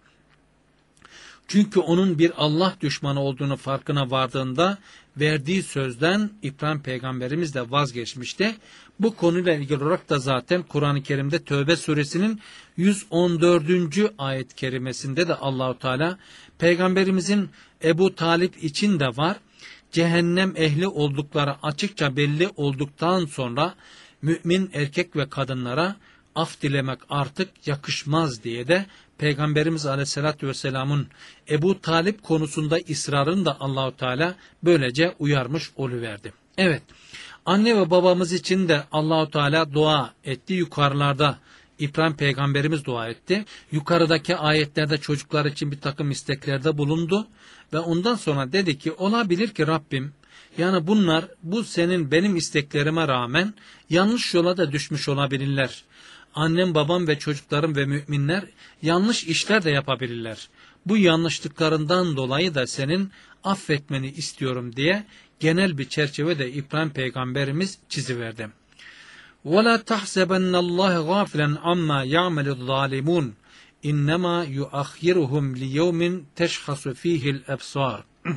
[SPEAKER 1] çünkü onun bir Allah düşmanı olduğunu farkına vardığında verdiği sözden İbrahim peygamberimiz de vazgeçmişti. Bu konuyla ilgili olarak da zaten Kur'an-ı Kerim'de Tövbe suresinin yüz on dördüncü ayet-i kerimesinde de Allahu Teala peygamberimizin Ebu Talip için de var. Cehennem ehli oldukları açıkça belli olduktan sonra mümin erkek ve kadınlara af dilemek artık yakışmaz diye de Peygamberimiz Aleyhisselatü Vesselam'ın Ebu Talip konusunda ısrarını da Allahu Teala böylece uyarmış oluverdi. Evet, anne ve babamız için de Allahu Teala dua etti. Yukarılarda İbrahim peygamberimiz dua etti. Yukarıdaki ayetlerde çocuklar için bir takım isteklerde bulundu ve ondan sonra dedi ki olabilir ki Rabbim, yani bunlar bu senin benim isteklerime rağmen yanlış yola da düşmüş olabilirler. Annem, babam ve çocuklarım ve müminler yanlış işler de yapabilirler. Bu yanlışlıklarından dolayı da senin affetmeni istiyorum diye genel bir çerçevede İbrahim peygamberimiz çiziverdi. وَلَا تَحْسَبَنَّ اللّٰهِ غَافِلًا عَمَّا يَعْمَلُ الظَّالِمُونَ اِنَّمَا يُؤَخِّرُهُمْ لِيَوْمٍ تَشْخَصُ ف۪يهِ الْاَبْصَارِ.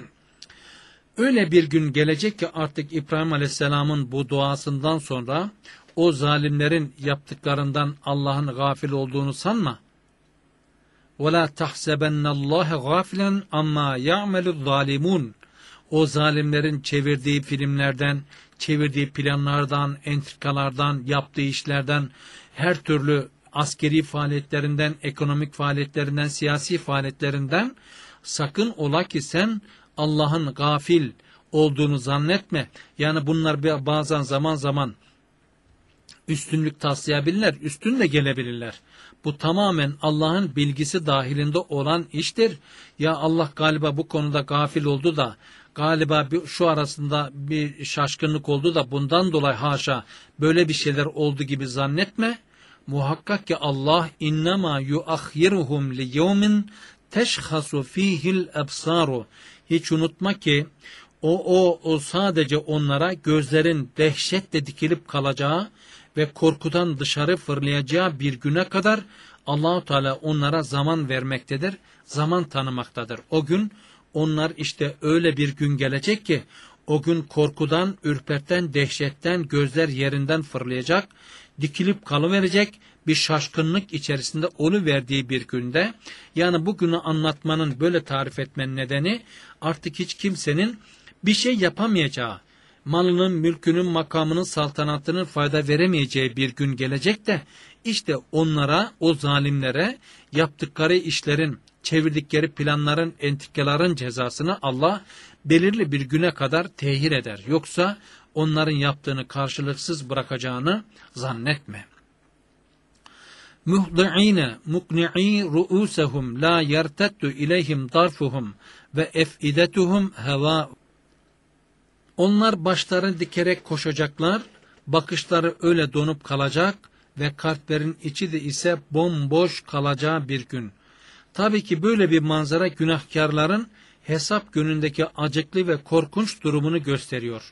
[SPEAKER 1] Öyle bir gün gelecek ki artık İbrahim Aleyhisselam'ın bu duasından sonra o zalimlerin yaptıklarından Allah'ın gafil olduğunu sanma. وَلَا تَحْسَبَنَّ اللّٰهَ غَافِلًا عَمَّا يَعْمَلُ الظَّالِمُونَ. O zalimlerin çevirdiği filmlerden, çevirdiği planlardan, entrikalardan, yaptığı işlerden, her türlü askeri faaliyetlerinden, ekonomik faaliyetlerinden, siyasi faaliyetlerinden sakın ola ki sen Allah'ın gafil olduğunu zannetme. Yani bunlar bazen zaman zaman üstünlük taslayabilirler, üstün de gelebilirler. Bu tamamen Allah'ın bilgisi dahilinde olan iştir. Ya Allah galiba bu konuda gafil oldu da, galiba bir, şu arasında bir şaşkınlık oldu da bundan dolayı haşa böyle bir şeyler oldu gibi zannetme. Muhakkak ki Allah innema yuakhiruhum li yevmin teşhasu fihil ebsaru. Hiç unutma ki o, o, o sadece onlara gözlerin dehşetle dikilip kalacağı ve korkudan dışarı fırlayacağı bir güne kadar Allah-u Teala onlara zaman vermektedir, zaman tanımaktadır. O gün onlar işte öyle bir gün gelecek ki o gün korkudan, ürperten, dehşetten gözler yerinden fırlayacak, dikilip kalıverecek, bir şaşkınlık içerisinde oluverdiği bir günde, yani bu günü anlatmanın, böyle tarif etmenin nedeni artık hiç kimsenin bir şey yapamayacağı, malının, mülkünün, makamının, saltanatının fayda veremeyeceği bir gün gelecek de işte onlara, o zalimlere yaptıkları işlerin, çevirdikleri planların, entrikaların cezasını Allah belirli bir güne kadar tehir eder. Yoksa onların yaptığını karşılıksız bırakacağını zannetme. muhdi'ine mukni'i ru'usehum la yertettu ileyhim darfuhum ve ef'idetuhum heva. Onlar başlarını dikerek koşacaklar, bakışları öyle donup kalacak ve kalplerin içi de ise bomboş kalacağı bir gün. Tabii ki böyle bir manzara günahkarların hesap günündeki acıklı ve korkunç durumunu gösteriyor.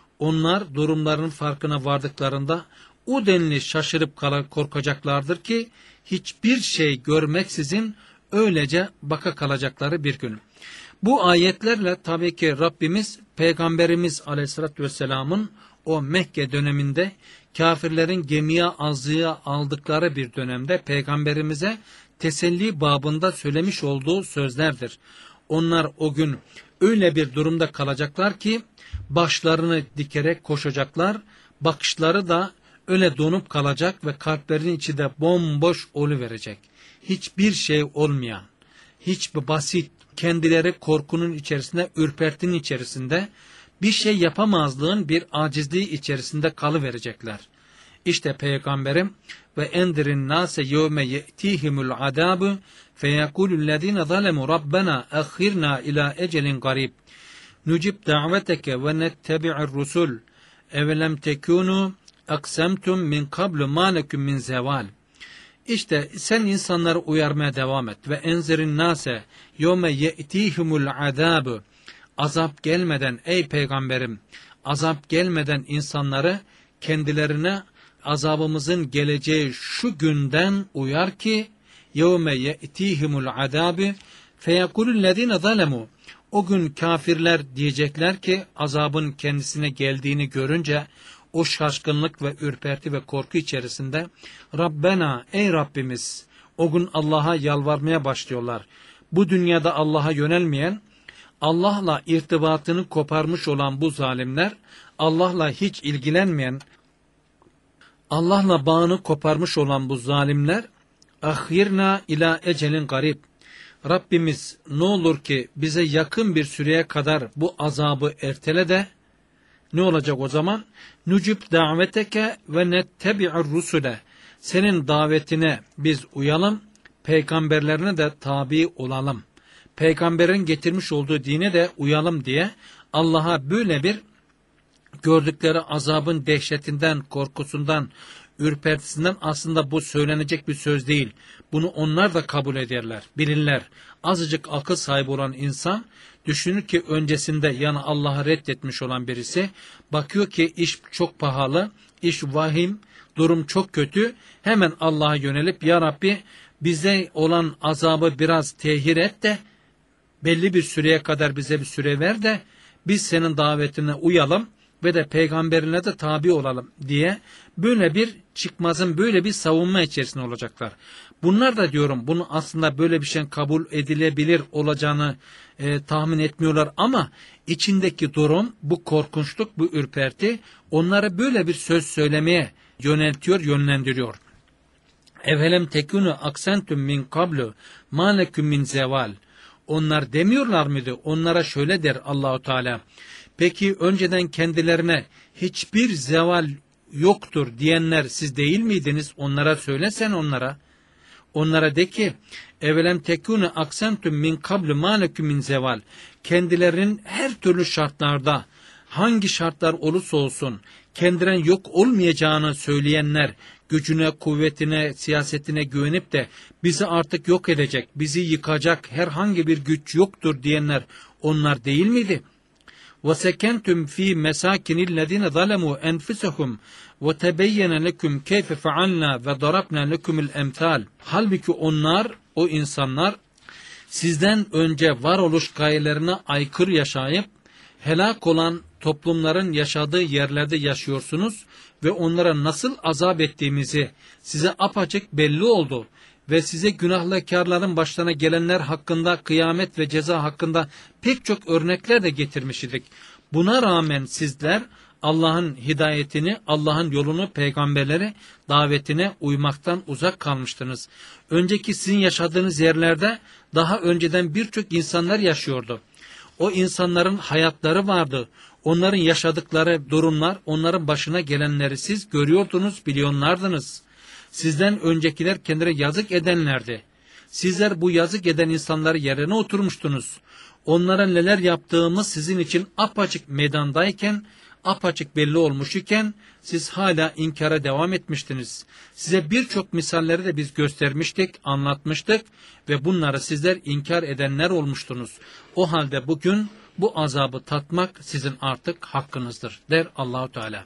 [SPEAKER 1] Onlar durumlarının farkına vardıklarında o denli şaşırıp korkacaklardır ki hiçbir şey görmeksizin öylece baka kalacakları bir gün. Bu ayetlerle tabii ki Rabbimiz Peygamberimiz Aleyhisselatü Vesselam'ın o Mekke döneminde kafirlerin gemiye azıya aldıkları bir dönemde Peygamberimize teselli babında söylemiş olduğu sözlerdir. Onlar o gün öyle bir durumda kalacaklar ki başlarını dikerek koşacaklar, bakışları da öyle donup kalacak ve kalplerinin içi de bomboş oluverecek. Hiçbir şey olmayan, hiçbir basit, kendileri korkunun içerisinde, ürpertinin içerisinde, bir şey yapamazlığın bir acizliği içerisinde kalıverecekler. İşte Peygamberim ve endirin nase yevme ye'tihimul adabu feyekulullezine zalemu rabbena akhirna ila ecelin garib nucib da'veteke ve nettebi'ir rusul evelem tekunu aksemtum min kablu malekum min zeval. İşte sen insanları uyarmaya devam et ve enzirin nase yevme ye'tihimul adabu, azap gelmeden ey peygamberim, azap gelmeden insanları kendilerine azabımızın geleceği şu günden uyar ki yevme ye'tihimul adabu feyekulullezine zalemu, o gün kafirler diyecekler ki azabın kendisine geldiğini görünce o şaşkınlık ve ürperti ve korku içerisinde Rabbena, ey Rabbimiz, o gün Allah'a yalvarmaya başlıyorlar. Bu dünyada Allah'a yönelmeyen, Allah'la irtibatını koparmış olan bu zalimler, Allah'la hiç ilgilenmeyen, Allah'la bağını koparmış olan bu zalimler, ahirna ila ecelin garib. Rabbimiz ne olur ki bize yakın bir süreye kadar bu azabı ertele de, ne olacak o zaman? Nucib daveteke ve nettebi'ir rusule. Senin davetine biz uyalım, peygamberlerine de tabi olalım. Peygamberin getirmiş olduğu dine de uyalım diye Allah'a böyle bir gördükleri azabın dehşetinden, korkusundan, ürpertisinden aslında bu söylenecek bir söz değil. Bunu onlar da kabul ederler, bilirler. Azıcık akıl sahibi olan insan düşünür ki öncesinde yani Allah'ı reddetmiş olan birisi bakıyor ki iş çok pahalı, iş vahim, durum çok kötü. Hemen Allah'a yönelip ya Rabbi bize olan azabı biraz tehir et de belli bir süreye kadar bize bir süre ver de biz senin davetine uyalım ve de peygamberine de tabi olalım diye böyle bir çıkmazın, böyle bir savunma içerisinde olacaklar. Bunlar da diyorum bunu aslında böyle bir şeyin kabul edilebilir olacağını e, tahmin etmiyorlar ama içindeki durum, bu korkunçluk, bu ürperti onları böyle bir söz söylemeye yöneltiyor, yönlendiriyor. Evhelem tekunu aksentum min kablu maleküm min zeval. Onlar demiyorlar mıydı? Onlara şöyle der Allahu Teala. Peki önceden kendilerine hiçbir zeval yoktur diyenler siz değil miydiniz? Onlara söylesen onlara. Onlara de ki evelem tekunu aksentum min kablu maleküm min zeval. Kendilerinin her türlü şartlarda hangi şartlar olursa olsun kendilerinin yok olmayacağını söyleyenler, gücüne, kuvvetine, siyasetine güvenip de bizi artık yok edecek, bizi yıkacak herhangi bir güç yoktur diyenler onlar değil miydi? وَسَكَنْتُمْ ف۪ي مَسَاكِنِ الَّذ۪ينَ ظَلَمُوا اَنْفُسَهُمْ وَتَبَيَّنَ لَكُمْ كَيْفَ فَعَلْنَا وَضَرَبْنَا لَكُمُ الْاَمْثَالِ. Halbuki onlar, o insanlar sizden önce varoluş gayelerine aykırı yaşayıp helak olan toplumların yaşadığı yerlerde yaşıyorsunuz ve onlara nasıl azap ettiğimizi size apaçık belli oldu ve size günahkarların başlarına gelenler hakkında, kıyamet ve ceza hakkında pek çok örnekler de getirmiş idik. Buna rağmen sizler Allah'ın hidayetini, Allah'ın yolunu, peygamberleri davetine uymaktan uzak kalmıştınız. Önceki sizin yaşadığınız yerlerde daha önceden birçok insanlar yaşıyordu. O insanların hayatları vardı. Onların yaşadıkları durumlar, onların başına gelenleri siz görüyordunuz, biliyorlardınız. Sizden öncekiler kendilerine yazık edenlerdi. Sizler bu yazık eden insanları yerine oturmuştunuz. Onlara neler yaptığımız sizin için apaçık meydandayken, apaçık belli olmuş iken siz hala inkara devam etmiştiniz. Size birçok misalleri de biz göstermiştik, anlatmıştık ve bunları sizler inkar edenler olmuştunuz. O halde bugün bu azabı tatmak sizin artık hakkınızdır der Allahu Teala.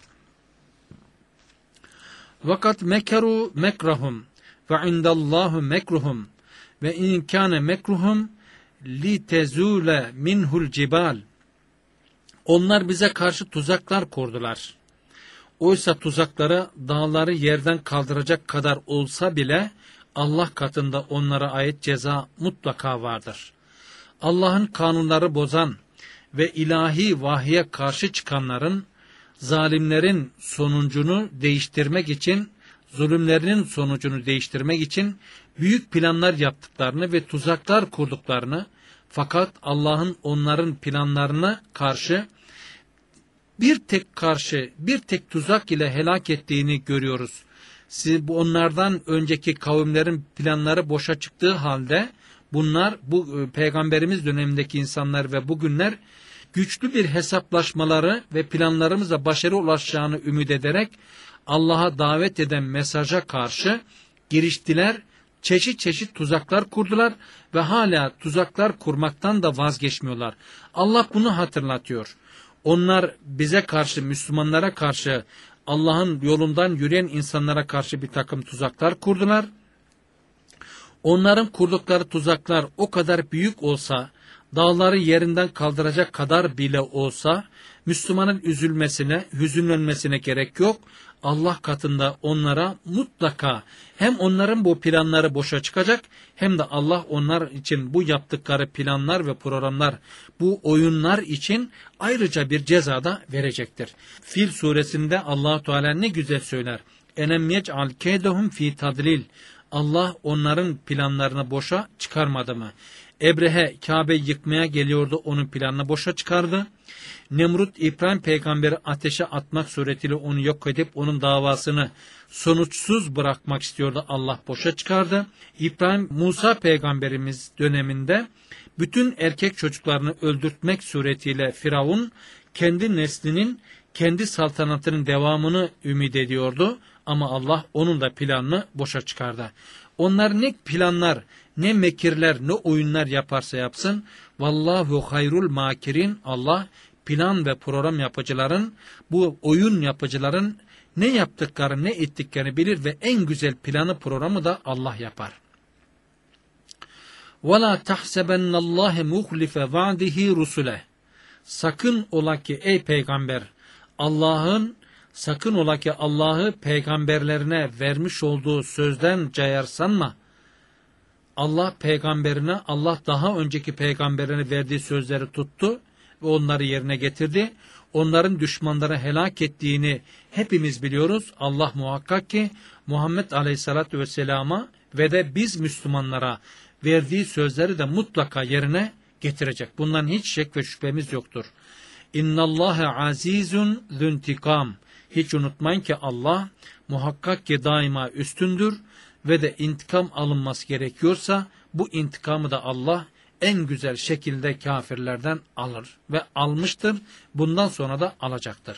[SPEAKER 1] Vakat mekeru mekrahum ve indallahu mekruhum ve in kâne mekruhum li tezûle minhul cibal. Onlar bize karşı tuzaklar kurdular. Oysa tuzakları dağları yerden kaldıracak kadar olsa bile Allah katında onlara ait ceza mutlaka vardır. Allah'ın kanunları bozan ve ilahi vahye karşı çıkanların, zalimlerin sonucunu değiştirmek için, zulümlerinin sonucunu değiştirmek için büyük planlar yaptıklarını ve tuzaklar kurduklarını, fakat Allah'ın onların planlarına karşı bir tek karşı, bir tek tuzak ile helak ettiğini görüyoruz. Siz, onlardan önceki kavimlerin planları boşa çıktığı halde bunlar, bu peygamberimiz dönemindeki insanlar ve bugünler güçlü bir hesaplaşmaları ve planlarımızla başarı ulaşacağını ümit ederek Allah'a davet eden mesaja karşı giriştiler, çeşit çeşit tuzaklar kurdular ve hala tuzaklar kurmaktan da vazgeçmiyorlar. Allah bunu hatırlatıyor. Onlar bize karşı, Müslümanlara karşı, Allah'ın yolundan yürüyen insanlara karşı bir takım tuzaklar kurdular. Onların kurdukları tuzaklar o kadar büyük olsa, dağları yerinden kaldıracak kadar bile olsa, Müslümanın üzülmesine, hüzünlenmesine gerek yok. Allah katında onlara mutlaka hem onların bu planları boşa çıkacak, hem de Allah onlar için bu yaptıkları planlar ve programlar, bu oyunlar için ayrıca bir ceza da verecektir. Fil suresinde Allah Teala ne güzel söyler. Enem yec'al keydehum fi tadlil. Allah onların planlarını boşa çıkarmadı mı? Ebrehe Kabe'yi yıkmaya geliyordu, onun planını boşa çıkardı. Nemrut İbrahim peygamberi ateşe atmak suretiyle onu yok edip onun davasını sonuçsuz bırakmak istiyordu, Allah boşa çıkardı. İbrahim Musa peygamberimiz döneminde bütün erkek çocuklarını öldürtmek suretiyle Firavun kendi neslinin, kendi saltanatının devamını ümit ediyordu ama Allah onun da planını boşa çıkardı. Onlar ne planlar, ne mekirler, ne oyunlar yaparsa yapsın, vallahu hayrul makirin, Allah plan ve program yapıcıların, bu oyun yapıcıların ne yaptıkları, ne ettiklerini bilir ve en güzel planı, programı da Allah yapar. وَلَا تَحْسَبَنَّ اللّٰهِ مُخْلِفَ وَعْدِهِ رُسُلَهِ. Sakın ola ki ey peygamber, Allah'ın, sakın ola ki Allah'ı peygamberlerine vermiş olduğu sözden cayar sanma. Allah peygamberine, Allah daha önceki peygamberine verdiği sözleri tuttu ve onları yerine getirdi. Onların düşmanları helak ettiğini hepimiz biliyoruz. Allah muhakkak ki Muhammed Aleyhisselatü Vesselam'a ve de biz Müslümanlara verdiği sözleri de mutlaka yerine getirecek. Bundan hiç şek ve şüphemiz yoktur. İnnallâhe azîzun züntikam. Hiç unutmayın ki Allah muhakkak ki daima üstündür ve de intikam alınması gerekiyorsa bu intikamı da Allah en güzel şekilde kafirlerden alır ve almıştır. Bundan sonra da alacaktır.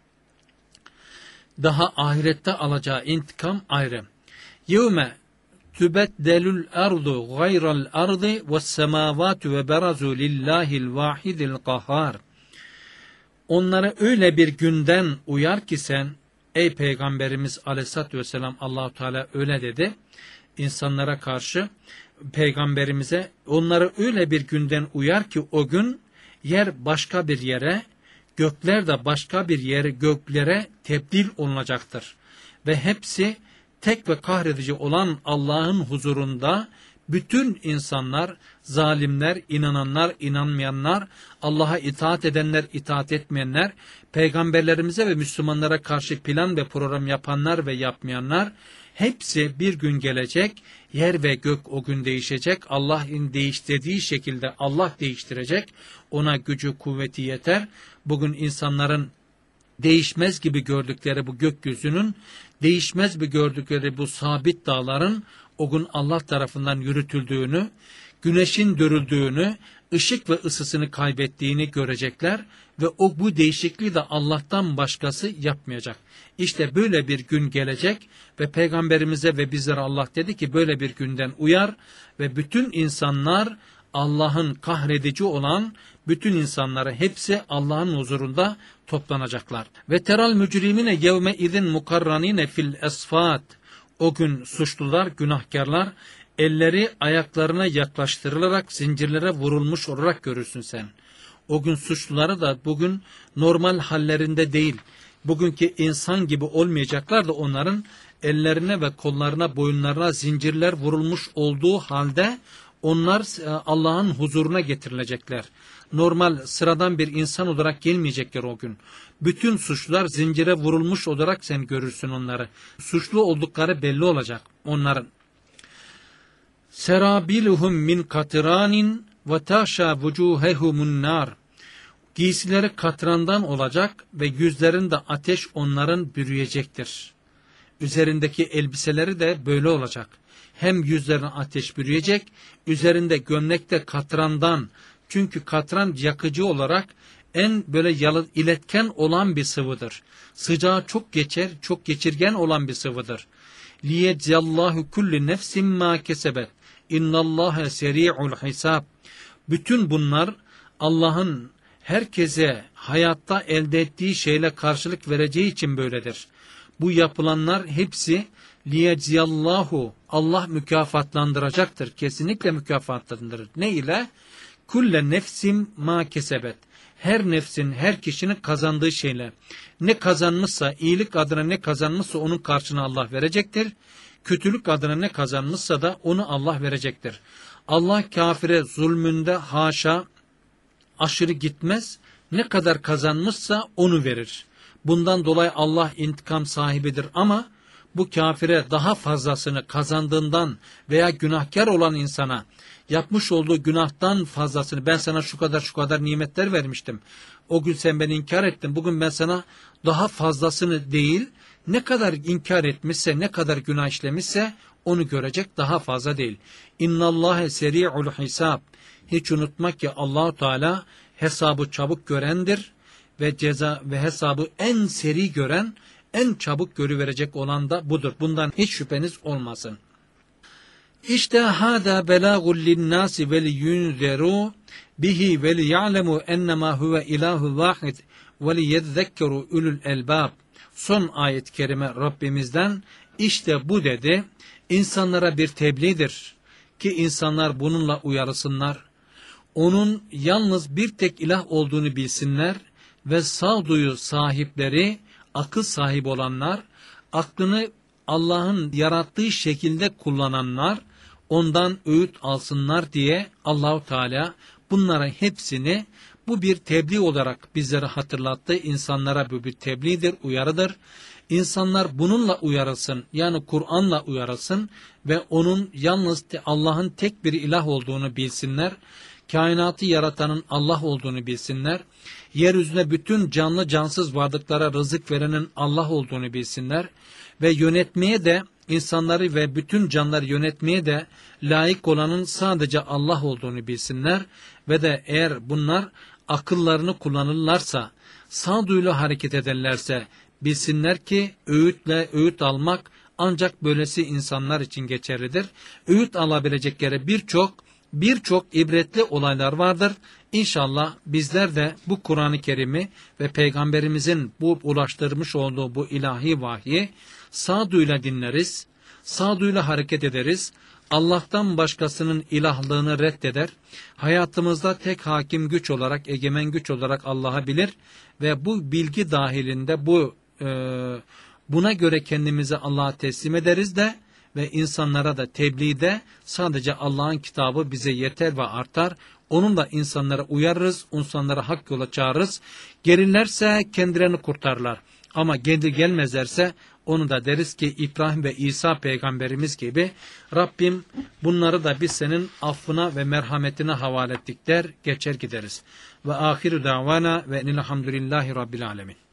[SPEAKER 1] Daha ahirette alacağı intikam ayrı. Yevme tübeddelül ardu gayral ardı ve semavatu ve berazu lillahil vahidil kahhar. Onlara öyle bir günden uyar ki sen, ey Peygamberimiz Aleyhisselatü Vesselam, Allah-u Teala öyle dedi insanlara karşı, Peygamberimize, onlara öyle bir günden uyar ki o gün yer başka bir yere, gökler de başka bir yere, göklere tebdil olunacaktır. Ve hepsi tek ve kahredici olan Allah'ın huzurunda bütün insanlar, zalimler, inananlar, inanmayanlar, Allah'a itaat edenler, itaat etmeyenler, peygamberlerimize ve Müslümanlara karşı plan ve program yapanlar ve yapmayanlar, hepsi bir gün gelecek, yer ve gök o gün değişecek, Allah'ın değiştirdiği şekilde Allah değiştirecek, ona gücü, kuvveti yeter. Bugün insanların değişmez gibi gördükleri bu gökyüzünün, değişmez gibi gördükleri bu sabit dağların o gün Allah tarafından yürütüldüğünü, güneşin dörüldüğünü, ışık ve ısısını kaybettiğini görecekler ve o bu değişikliği de Allah'tan başkası yapmayacak. İşte böyle bir gün gelecek ve Peygamberimize ve bizlere Allah dedi ki böyle bir günden uyar ve bütün insanlar Allah'ın kahredici olan bütün insanları hepsi Allah'ın huzurunda toplanacaklar. Ve teral mücrimine yevme izin mukarranine fil esfat. O gün suçlular, günahkarlar elleri ayaklarına yaklaştırılarak zincirlere vurulmuş olarak görürsün sen. O gün suçluları da bugün normal hallerinde değil, bugünkü insan gibi olmayacaklar da onların ellerine ve kollarına, boyunlarına zincirler vurulmuş olduğu halde onlar Allah'ın huzuruna getirilecekler. Normal sıradan bir insan olarak gelmeyecekler o gün. Bütün suçlular zincire vurulmuş olarak sen görürsün onları. Suçlu oldukları belli olacak onların. Serabiluhum min katranin ve taşa vucuhehumun nar. Giysileri katrandan olacak ve yüzlerinde ateş onların bürüyecektir. Üzerindeki elbiseleri de böyle olacak. Hem yüzlerine ateş bürüyecek, üzerinde gömlekte katrandan, çünkü katran yakıcı olarak en böyle yalı, iletken olan bir sıvıdır. Sıcağı çok geçer, çok geçirgen olan bir sıvıdır. Liyecallahu kulli nefsin ma kesebet. İnnallâhe seri'ul hisab. Bütün bunlar Allah'ın herkese hayatta elde ettiği şeyle karşılık vereceği için böyledir. Bu yapılanlar hepsi liyeciyallahu, Allah mükafatlandıracaktır. Kesinlikle mükafatlandırır. Ne ile? Kulle nefsim ma kesebet. Her nefsin, her kişinin kazandığı şeyle. Ne kazanmışsa, iyilik adına ne kazanmışsa onun karşına Allah verecektir. Kötülük adına ne kazanmışsa da onu Allah verecektir. Allah kafire zulmünde haşa aşırı gitmez. Ne kadar kazanmışsa onu verir. Bundan dolayı Allah intikam sahibidir ama bu kafire daha fazlasını kazandığından veya günahkar olan insana yapmış olduğu günahtan fazlasını, ben sana şu kadar şu kadar nimetler vermiştim. O gün sen beni inkar ettin. Bugün ben sana daha fazlasını değil, ne kadar inkar etmişse, ne kadar günah işlemişse onu görecek, daha fazla değil. İnnallâhe seri'ul hisab. Hiç unutma ki Allah-u Teala hesabı çabuk görendir ve ceza ve hesabı en seri gören, en çabuk görüverecek olan da budur. Bundan hiç şüpheniz olmasın. İşte hâdâ belâgul linnâsi ve liyunzerû bihi ve liya'lemû ennemâ huve ilâhu vâhid ve liyezzekkerû ulul elbâb. Son ayet-i kerime Rabbimizden işte bu dedi, insanlara bir tebliğdir ki insanlar bununla uyarısınlar. Onun yalnız bir tek ilah olduğunu bilsinler ve sağduyu sahipleri, akıl sahibi olanlar, aklını Allah'ın yarattığı şekilde kullananlar, ondan öğüt alsınlar diye Allah-u Teala bunların hepsini bu bir tebliğ olarak bizlere hatırlattı. İnsanlara bu bir tebliğdir, uyarıdır. İnsanlar bununla uyarılsın, yani Kur'an'la uyarılsın ve onun yalnız Allah'ın tek bir ilah olduğunu bilsinler. Kainatı yaratanın Allah olduğunu bilsinler. Yeryüzüne bütün canlı cansız varlıklara rızık verenin Allah olduğunu bilsinler. Ve yönetmeye de, insanları ve bütün canları yönetmeye de layık olanın sadece Allah olduğunu bilsinler. Ve de eğer bunlar akıllarını kullanırlarsa, sağduyuyla hareket ederlerse bilsinler ki öğütle öğüt almak ancak böylesi insanlar için geçerlidir. Öğüt alabilecekleri birçok birçok ibretli olaylar vardır. İnşallah bizler de bu Kur'an-ı Kerim'i ve Peygamberimizin bu ulaştırmış olduğu bu ilahi vahyi sağduyuyla dinleriz, sağduyuyla hareket ederiz, Allah'tan başkasının ilahlığını reddeder, hayatımızda tek hakim güç olarak, egemen güç olarak Allah'ı bilir ve bu bilgi dahilinde bu e, buna göre kendimizi Allah'a teslim ederiz de ve insanlara da tebliğde sadece Allah'ın kitabı bize yeter ve artar. Onunla insanlara uyarırız, insanlara hak yola çağırırız. Gelirlerse kendilerini kurtarlar. Ama gelir gelmezlerse onu da deriz ki İbrahim ve İsa peygamberimiz gibi Rabbim bunları da biz senin affına ve merhametine havale ettik der, geçer gideriz. Ve ahiru davana ve elhamdülillahi rabbil alemin.